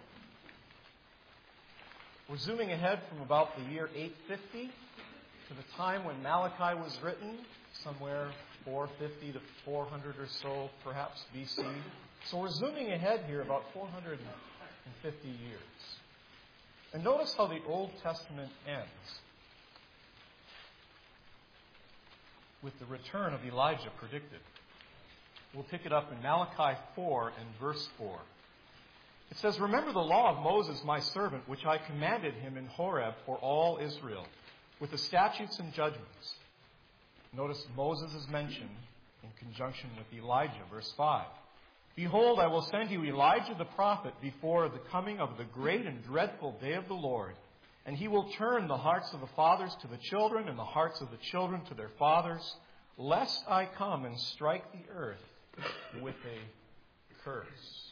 We're zooming ahead from about the year eight fifty to the time when Malachi was written, somewhere four fifty to four hundred or so, perhaps B C. So we're zooming ahead here about four hundred fifty years. And notice how the Old Testament ends with the return of Elijah predicted. We'll pick it up in Malachi four and verse four. It says, remember the law of Moses, my servant, which I commanded him in Horeb for all Israel, with the statutes and judgments. Notice Moses is mentioned in conjunction with Elijah, verse five. Behold, I will send you Elijah the prophet before the coming of the great and dreadful day of the Lord. And he will turn the hearts of the fathers to the children and the hearts of the children to their fathers, lest I come and strike the earth with a curse.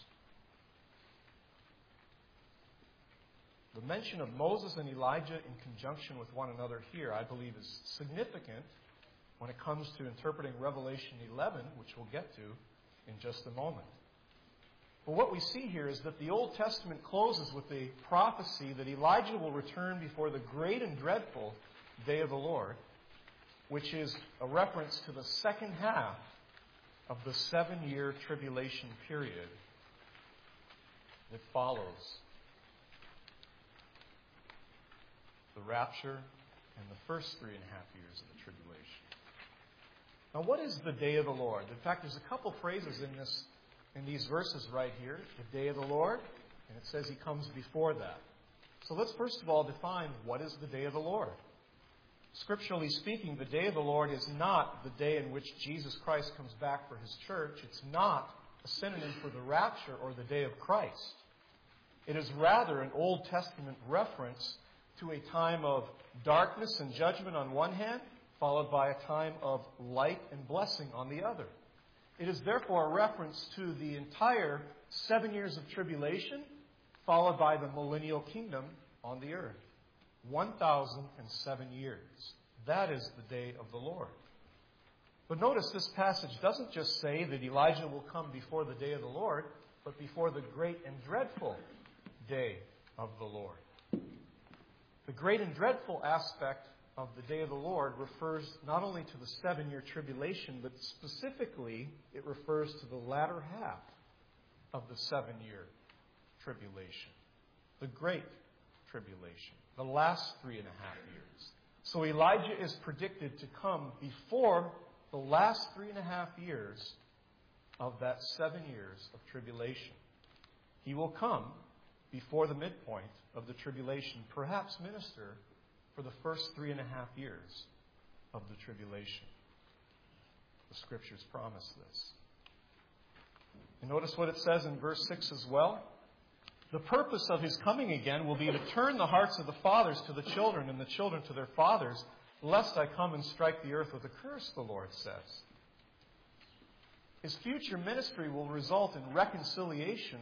The mention of Moses and Elijah in conjunction with one another here, I believe, is significant when it comes to interpreting Revelation eleven, which we'll get to in just a moment. But what we see here is that the Old Testament closes with a prophecy that Elijah will return before the great and dreadful day of the Lord, which is a reference to the second half of the seven-year tribulation period that follows the rapture and the first three and a half years of the tribulation. Now, what is the day of the Lord? In fact, there's a couple phrases in this, in these verses right here. The day of the Lord, and it says He comes before that. So let's first of all define what is the day of the Lord. Scripturally speaking, the day of the Lord is not the day in which Jesus Christ comes back for His church. It's not a synonym for the rapture or the day of Christ. It is rather an Old Testament reference to a time of darkness and judgment on one hand, followed by a time of light and blessing on the other. It is therefore a reference to the entire seven years of tribulation, followed by the millennial kingdom on the earth. one thousand seven years. That is the day of the Lord. But notice this passage doesn't just say that Elijah will come before the day of the Lord, but before the great and dreadful day of the Lord. The great and dreadful aspect of the day of the Lord refers not only to the seven-year tribulation, but specifically it refers to the latter half of the seven-year tribulation. The great tribulation. The last three and a half years. So Elijah is predicted to come before the last three and a half years of that seven years of tribulation. He will come before the midpoint of the tribulation, perhaps minister for the first three and a half years of the tribulation. The Scriptures promise this. And notice what it says in verse six as well. The purpose of His coming again will be to turn the hearts of the fathers to the children and the children to their fathers, lest I come and strike the earth with a curse, the Lord says. His future ministry will result in reconciliation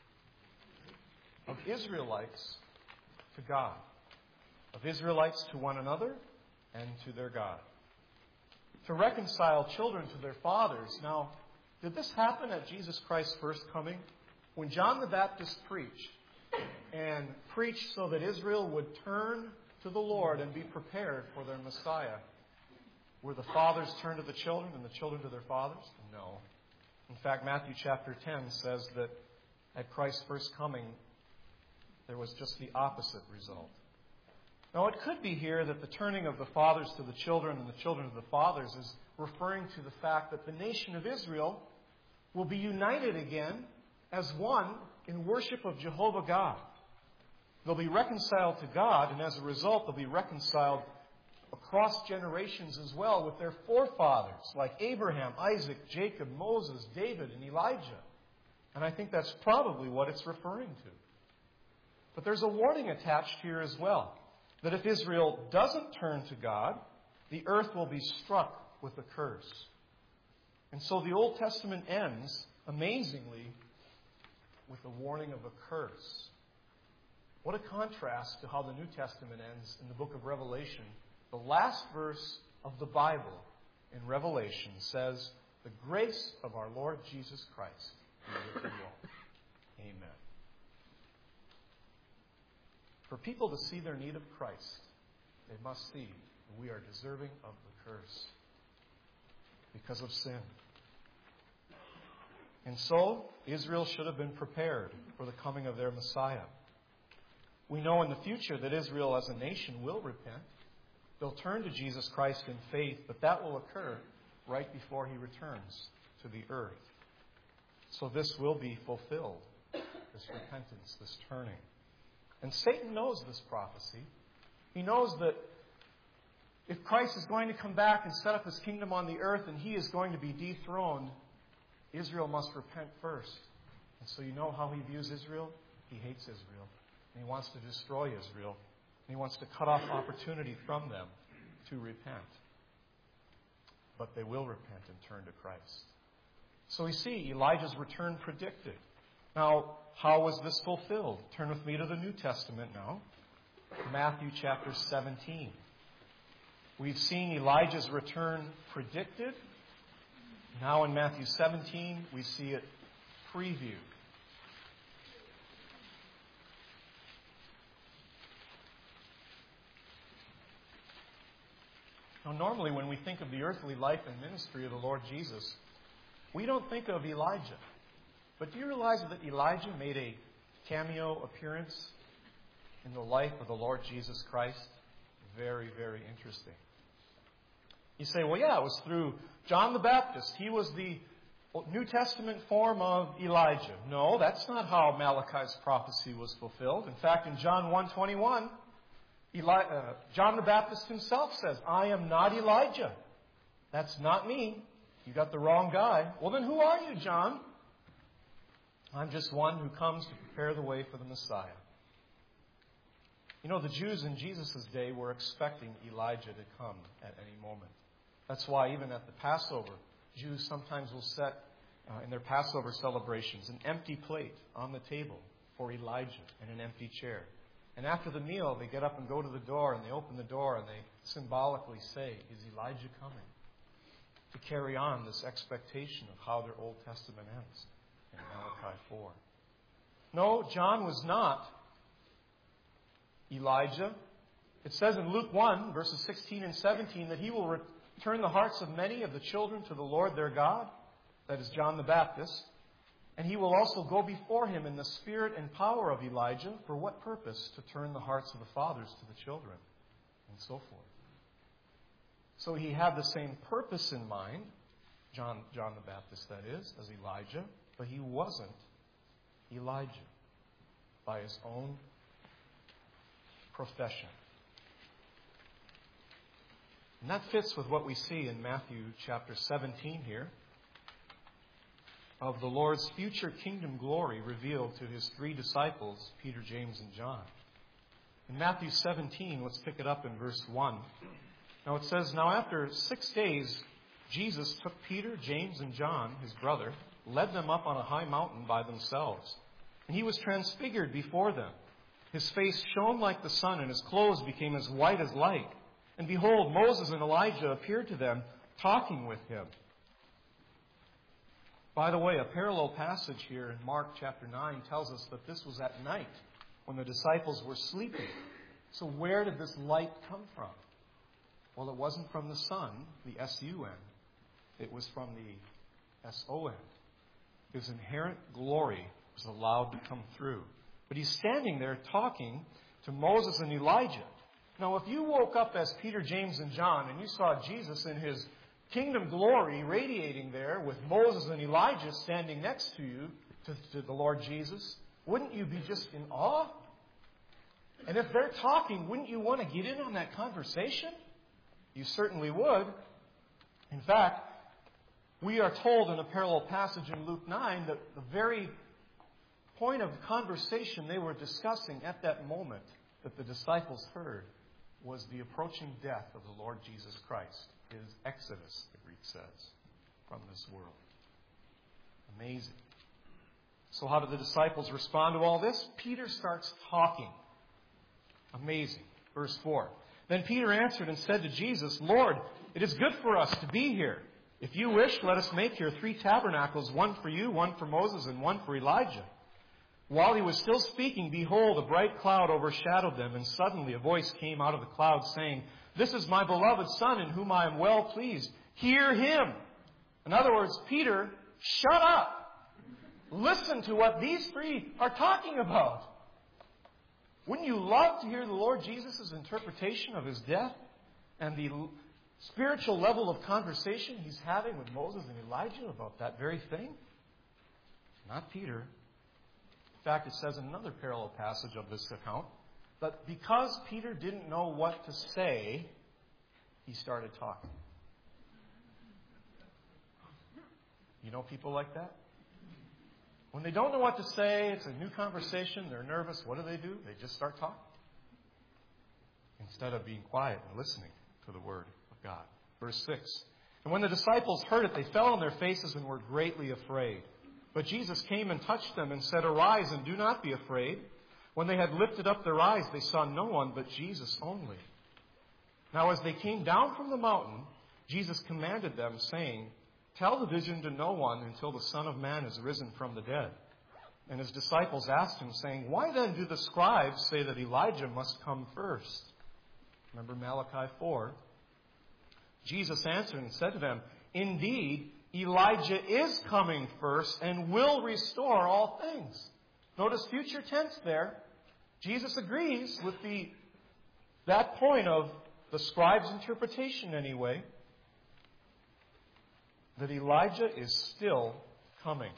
of Israelites to God, of Israelites to one another and to their God. To reconcile children to their fathers. Now, did this happen at Jesus Christ's first coming? When John the Baptist preached, and preached so that Israel would turn to the Lord and be prepared for their Messiah, were the fathers turned to the children and the children to their fathers? No. In fact, Matthew chapter ten says that at Christ's first coming, there was just the opposite result. Now, it could be here that the turning of the fathers to the children and the children to the fathers is referring to the fact that the nation of Israel will be united again as one in worship of Jehovah God. They'll be reconciled to God, and as a result, they'll be reconciled across generations as well with their forefathers, like Abraham, Isaac, Jacob, Moses, David, and Elijah. And I think that's probably what it's referring to. But there's a warning attached here as well, that if Israel doesn't turn to God, the earth will be struck with a curse. And so the Old Testament ends, amazingly, with a warning of a curse. What a contrast to how the New Testament ends in the book of Revelation. The last verse of the Bible in Revelation says, "The grace of our Lord Jesus Christ be with you all." Amen. For people to see their need of Christ, they must see that we are deserving of the curse because of sin. And so, Israel should have been prepared for the coming of their Messiah. We know in the future that Israel as a nation will repent. They'll turn to Jesus Christ in faith, but that will occur right before He returns to the earth. So this will be fulfilled, this repentance, this turning. And Satan knows this prophecy. He knows that if Christ is going to come back and set up His kingdom on the earth and He is going to be dethroned, Israel must repent first. And so you know how He views Israel? He hates Israel. And He wants to destroy Israel. And He wants to cut off opportunity from them to repent. But they will repent and turn to Christ. So we see Elijah's return predicted. Now, how was this fulfilled? Turn with me to the New Testament now. Matthew chapter seventeen. We've seen Elijah's return predicted. Now in Matthew seventeen, we see it previewed. Now, normally when we think of the earthly life and ministry of the Lord Jesus, we don't think of Elijah. But do you realize that Elijah made a cameo appearance in the life of the Lord Jesus Christ? Very, very interesting. You say, well, yeah, it was through John the Baptist. He was the New Testament form of Elijah. No, that's not how Malachi's prophecy was fulfilled. In fact, in John one twenty-one, Eli, uh, John the Baptist himself says, I am not Elijah. That's not me. You got the wrong guy. Well, then who are you, John? I'm just one who comes to prepare the way for the Messiah. You know, the Jews in Jesus' day were expecting Elijah to come at any moment. That's why even at the Passover, Jews sometimes will set uh, in their Passover celebrations an empty plate on the table for Elijah and an empty chair. And after the meal, they get up and go to the door, and they open the door, and they symbolically say, is Elijah coming? To carry on this expectation of how their Old Testament ends in Malachi four. No, John was not Elijah. It says in Luke one, verses sixteen and seventeen, that he will return the hearts of many of the children to the Lord their God. That is John the Baptist. And he will also go before him in the spirit and power of Elijah. For what purpose? To turn the hearts of the fathers to the children, and so forth. So he had the same purpose in mind, John, John the Baptist, that is, as Elijah, but he wasn't Elijah by his own profession. And that fits with what we see in Matthew chapter seventeen here, of the Lord's future kingdom glory revealed to his three disciples, Peter, James, and John. In Matthew seventeen, let's pick it up in verse one. Now it says, Now after six days, Jesus took Peter, James, and John, his brother, led them up on a high mountain by themselves. And he was transfigured before them. His face shone like the sun, and his clothes became as white as light. And behold, Moses and Elijah appeared to them, talking with him. By the way, a parallel passage here in Mark chapter nine tells us that this was at night when the disciples were sleeping. So where did this light come from? Well, it wasn't from the sun, the S U N. It was from the S O N. His inherent glory was allowed to come through. But he's standing there talking to Moses and Elijah. Now, if you woke up as Peter, James, and John, and you saw Jesus in his kingdom glory radiating there with Moses and Elijah standing next to you, to, to the Lord Jesus, wouldn't you be just in awe? And if they're talking, wouldn't you want to get in on that conversation? You certainly would. In fact, we are told in a parallel passage in Luke nine that the very point of conversation they were discussing at that moment that the disciples heard was the approaching death of the Lord Jesus Christ. His exodus, the Greek says, from this world. Amazing. So how did the disciples respond to all this? Peter starts talking. Amazing. Verse four. Then Peter answered and said to Jesus, Lord, it is good for us to be here. If you wish, let us make here three tabernacles, one for you, one for Moses, and one for Elijah. While he was still speaking, behold, a bright cloud overshadowed them, and suddenly a voice came out of the cloud saying, This is my beloved Son, in whom I am well pleased. Hear him. In other words, Peter, shut up. Listen to what these three are talking about. Wouldn't you love to hear the Lord Jesus' interpretation of his death and the spiritual level of conversation he's having with Moses and Elijah about that very thing? Not Peter. In fact, it says in another parallel passage of this account that because Peter didn't know what to say, he started talking. You know people like that? When they don't know what to say, it's a new conversation, they're nervous, what do they do? They just start talking. Instead of being quiet and listening to the Word of God. Verse six. And when the disciples heard it, they fell on their faces and were greatly afraid. But Jesus came and touched them and said, Arise and do not be afraid. When they had lifted up their eyes, they saw no one but Jesus only. Now as they came down from the mountain, Jesus commanded them, saying, Tell the vision to no one until the Son of Man is risen from the dead. And his disciples asked him, saying, Why then do the scribes say that Elijah must come first? Remember Malachi four. Jesus answered and said to them, Indeed, Elijah is coming first and will restore all things. Notice future tense there. Jesus agrees with the that point of the scribe's interpretation anyway. that Elijah is still coming.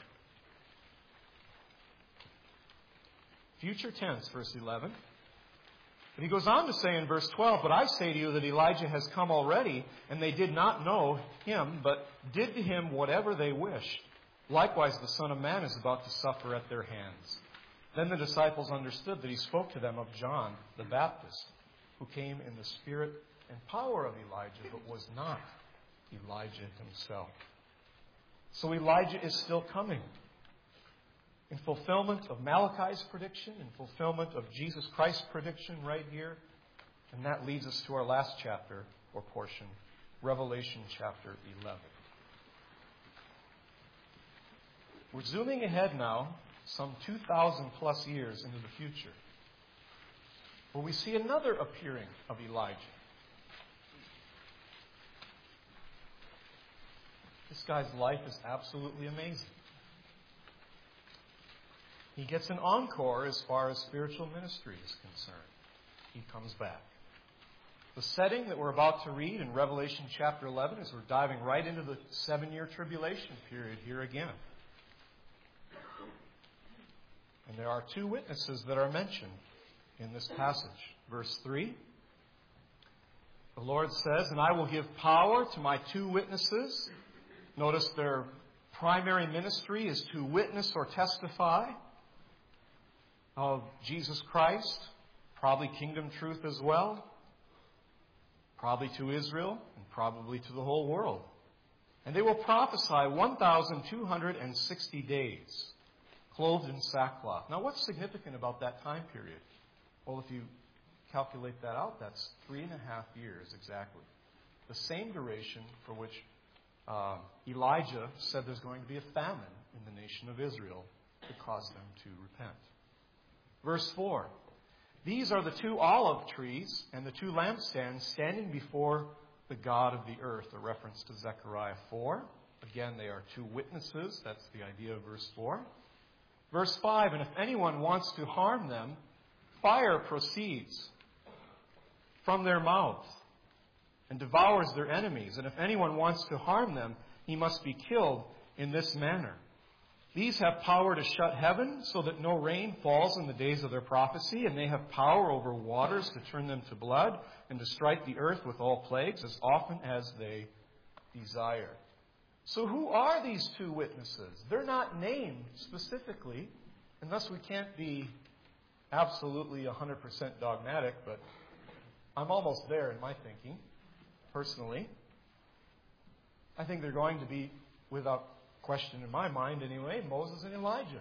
Future tense, verse eleven. But he goes on to say in verse twelve, "But I say to you that Elijah has come already, and they did not know him, but did to him whatever they wished. Likewise, the Son of Man is about to suffer at their hands." Then the disciples understood that he spoke to them of John the Baptist, who came in the spirit and power of Elijah, but was not Elijah himself. So Elijah is still coming. In fulfillment of Malachi's prediction, in fulfillment of Jesus Christ's prediction right here. And that leads us to our last chapter or portion, Revelation chapter eleven. We're zooming ahead now, some two thousand plus years into the future, where we see another appearing of Elijah. This guy's life is absolutely amazing. He gets an encore as far as spiritual ministry is concerned. He comes back. The setting that we're about to read in Revelation chapter eleven is we're diving right into the seven-year tribulation period here again. And there are two witnesses that are mentioned in this passage. Verse three, the Lord says, "And I will give power to my two witnesses." Notice their primary ministry is to witness or testify of Jesus Christ, probably kingdom truth as well, probably to Israel, and probably to the whole world. And they will prophesy one thousand two hundred sixty days, clothed in sackcloth. Now, what's significant about that time period? Well, if you calculate that out, that's three and a half years exactly. The same duration for which uh, Elijah said there's going to be a famine in the nation of Israel to cause them to repent. Verse four, "These are the two olive trees and the two lampstands standing before the God of the earth," a reference to Zechariah four. Again, they are two witnesses. That's the idea of verse four. Verse five, "And if anyone wants to harm them, fire proceeds from their mouth and devours their enemies. And if anyone wants to harm them, he must be killed in this manner. These have power to shut heaven so that no rain falls in the days of their prophecy, and they have power over waters to turn them to blood and to strike the earth with all plagues as often as they desire." So who are these two witnesses? They're not named specifically, and thus we can't be absolutely one hundred percent dogmatic, but I'm almost there in my thinking, personally. I think they're going to be, without question in my mind anyway, Moses and Elijah.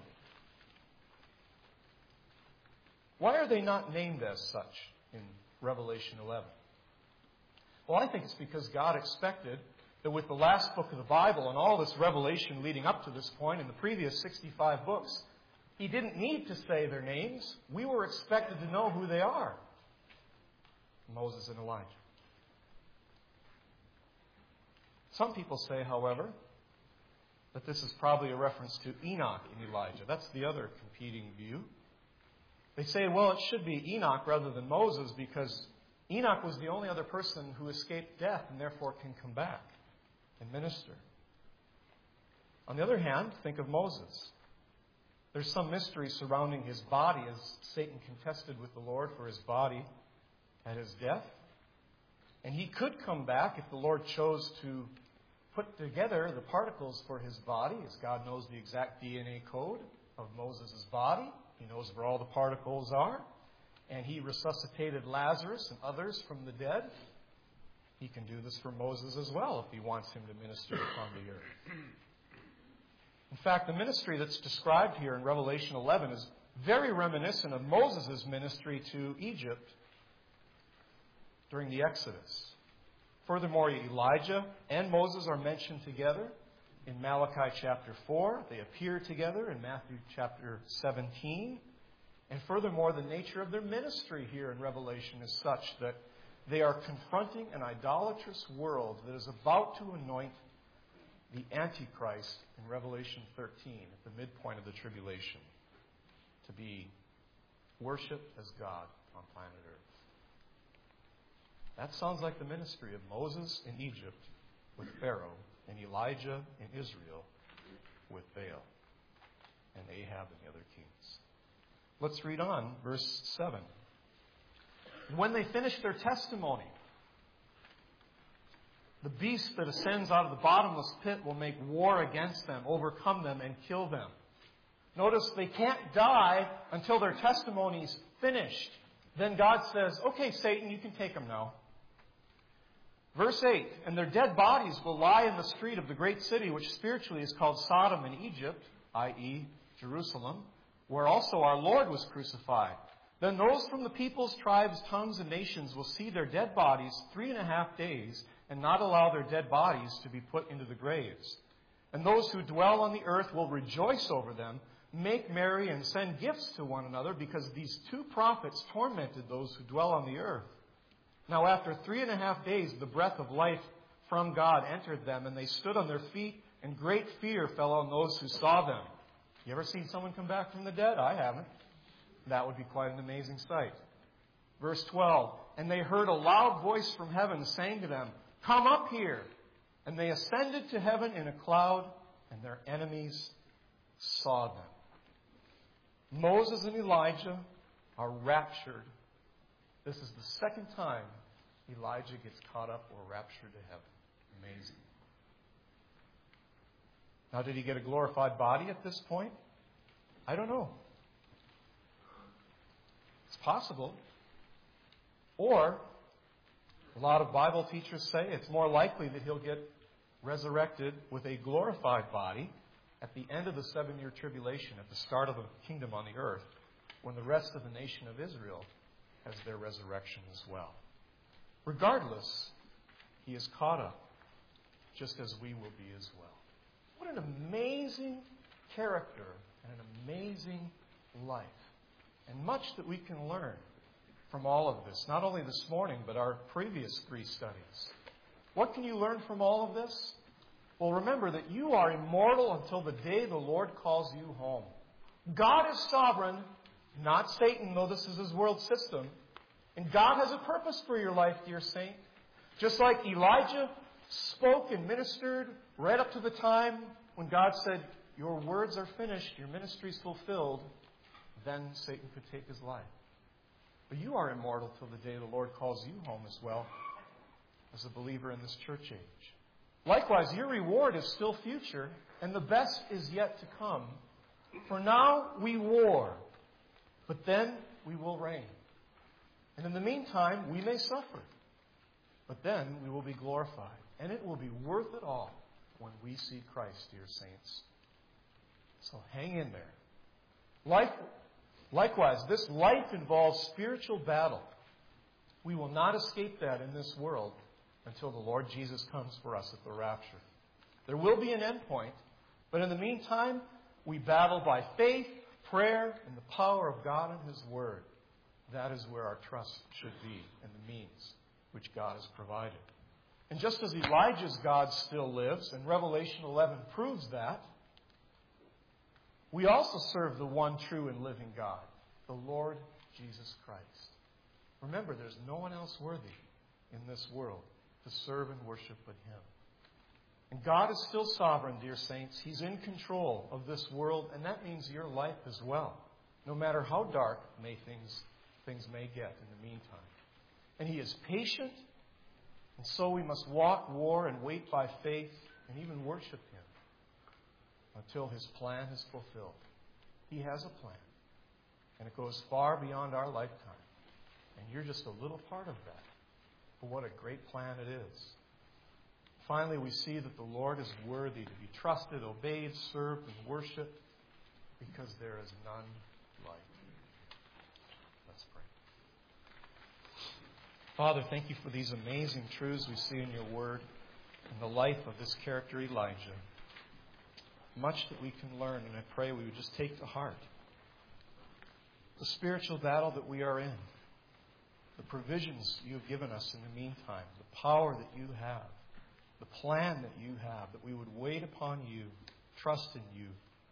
Why are they not named as such in Revelation eleven? Well, I think it's because God expected that with the last book of the Bible and all this revelation leading up to this point in the previous sixty-five books, He didn't need to say their names. We were expected to know who they are. Moses and Elijah. Some people say, however, that this is probably a reference to Enoch and Elijah. That's the other competing view. They say, well, it should be Enoch rather than Moses because Enoch was the only other person who escaped death and therefore can come back and minister. On the other hand, think of Moses. There's some mystery surrounding his body as Satan contested with the Lord for his body at his death. And he could come back if the Lord chose to put together the particles for his body, as God knows the exact D N A code of Moses' body. He knows where all the particles are. And he resuscitated Lazarus and others from the dead. He can do this for Moses as well if he wants him to minister upon the earth. In fact, the ministry that's described here in Revelation eleven is very reminiscent of Moses' ministry to Egypt during the Exodus. Furthermore, Elijah and Moses are mentioned together in Malachi chapter four. They appear together in Matthew chapter seventeen. And furthermore, the nature of their ministry here in Revelation is such that they are confronting an idolatrous world that is about to anoint the Antichrist in Revelation thirteen at the midpoint of the tribulation to be worshipped as God on planet Earth. That sounds like the ministry of Moses in Egypt with Pharaoh and Elijah and Israel with Baal and Ahab and the other kings. Let's read on, verse seven. When they finish their testimony, the beast that ascends out of the bottomless pit will make war against them, overcome them, and kill them. Notice they can't die until their testimony's finished. Then God says, okay, Satan, you can take them now. Verse eight, and their dead bodies will lie in the street of the great city, which spiritually is called Sodom in Egypt, that is. Jerusalem, where also our Lord was crucified. Then those from the peoples, tribes, tongues, and nations will see their dead bodies three and a half days, and not allow their dead bodies to be put into the graves. And those who dwell on the earth will rejoice over them, make merry, and send gifts to one another, because these two prophets tormented those who dwell on the earth. Now after three and a half days, the breath of life from God entered them, and they stood on their feet, and great fear fell on those who saw them. You ever seen someone come back from the dead? I haven't. That would be quite an amazing sight. Verse twelve, and they heard a loud voice from heaven saying to them, come up here. And they ascended to heaven in a cloud, and their enemies saw them. Moses and Elijah are raptured. This is the second time Elijah gets caught up or raptured to heaven. Amazing. Now, did he get a glorified body at this point? I don't know. It's possible. Or, a lot of Bible teachers say it's more likely that he'll get resurrected with a glorified body at the end of the seven-year tribulation, at the start of the kingdom on the earth, when the rest of the nation of Israel has their resurrection as well. Regardless, he is caught up, just as we will be as well. What an amazing character and an amazing life. And much that we can learn from all of this, not only this morning, but our previous three studies. What can you learn from all of this? Well, remember that you are immortal until the day the Lord calls you home. God is sovereign, not Satan, though this is his world system. And God has a purpose for your life, dear saint. Just like Elijah spoke and ministered right up to the time when God said, your words are finished, your ministry is fulfilled, then Satan could take his life. But you are immortal till the day the Lord calls you home as well, as a believer in this church age. Likewise, your reward is still future, and the best is yet to come. For now we war, but then we will reign. And in the meantime, we may suffer, but then we will be glorified. And it will be worth it all when we see Christ, dear saints. So hang in there. Life, likewise, this life involves spiritual battle. We will not escape that in this world until the Lord Jesus comes for us at the rapture. There will be an end point, but in the meantime, we battle by faith, prayer, and the power of God and His Word. That is where our trust should be, in the means which God has provided. And just as Elijah's God still lives, and Revelation eleven proves that, we also serve the one true and living God, the Lord Jesus Christ. Remember, there's no one else worthy in this world to serve and worship but Him. And God is still sovereign, dear saints. He's in control of this world, and that means your life as well, no matter how dark may things, things may get in the meantime. And He is patient, and so we must walk, war, and wait by faith, and even worship Him until His plan is fulfilled. He has a plan, and it goes far beyond our lifetime. And you're just a little part of that. But what a great plan it is. Finally, we see that the Lord is worthy to be trusted, obeyed, served, and worshipped, because there is none like Him. Let's pray. Father, thank You for these amazing truths we see in Your Word and the life of this character Elijah. Much that we can learn, and I pray we would just take to heart the spiritual battle that we are in, the provisions You have given us in the meantime, the power that You have, the plan that You have, that we would wait upon You, trust in You.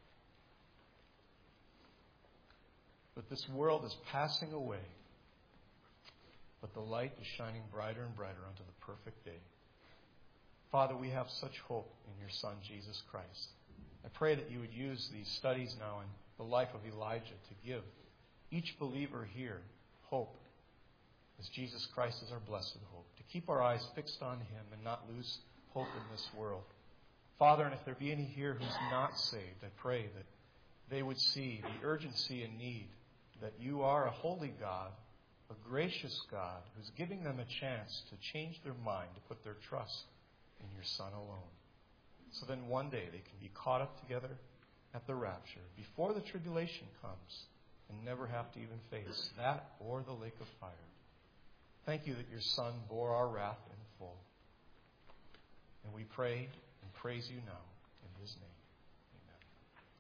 But this world is passing away, but the light is shining brighter and brighter unto the perfect day. Father, we have such hope in your Son, Jesus Christ. I pray that you would use these studies now in the life of Elijah to give each believer here hope, as Jesus Christ is our blessed hope, to keep our eyes fixed on him and not lose hope in this world. Father, and if there be any here who's not saved, I pray that they would see the urgency and need that you are a holy God, a gracious God, who's giving them a chance to change their mind, to put their trust in your Son alone. So then one day they can be caught up together at the rapture, before the tribulation comes, and never have to even face that or the lake of fire. Thank you that your Son bore our wrath in full. And we pray and praise you now in his name.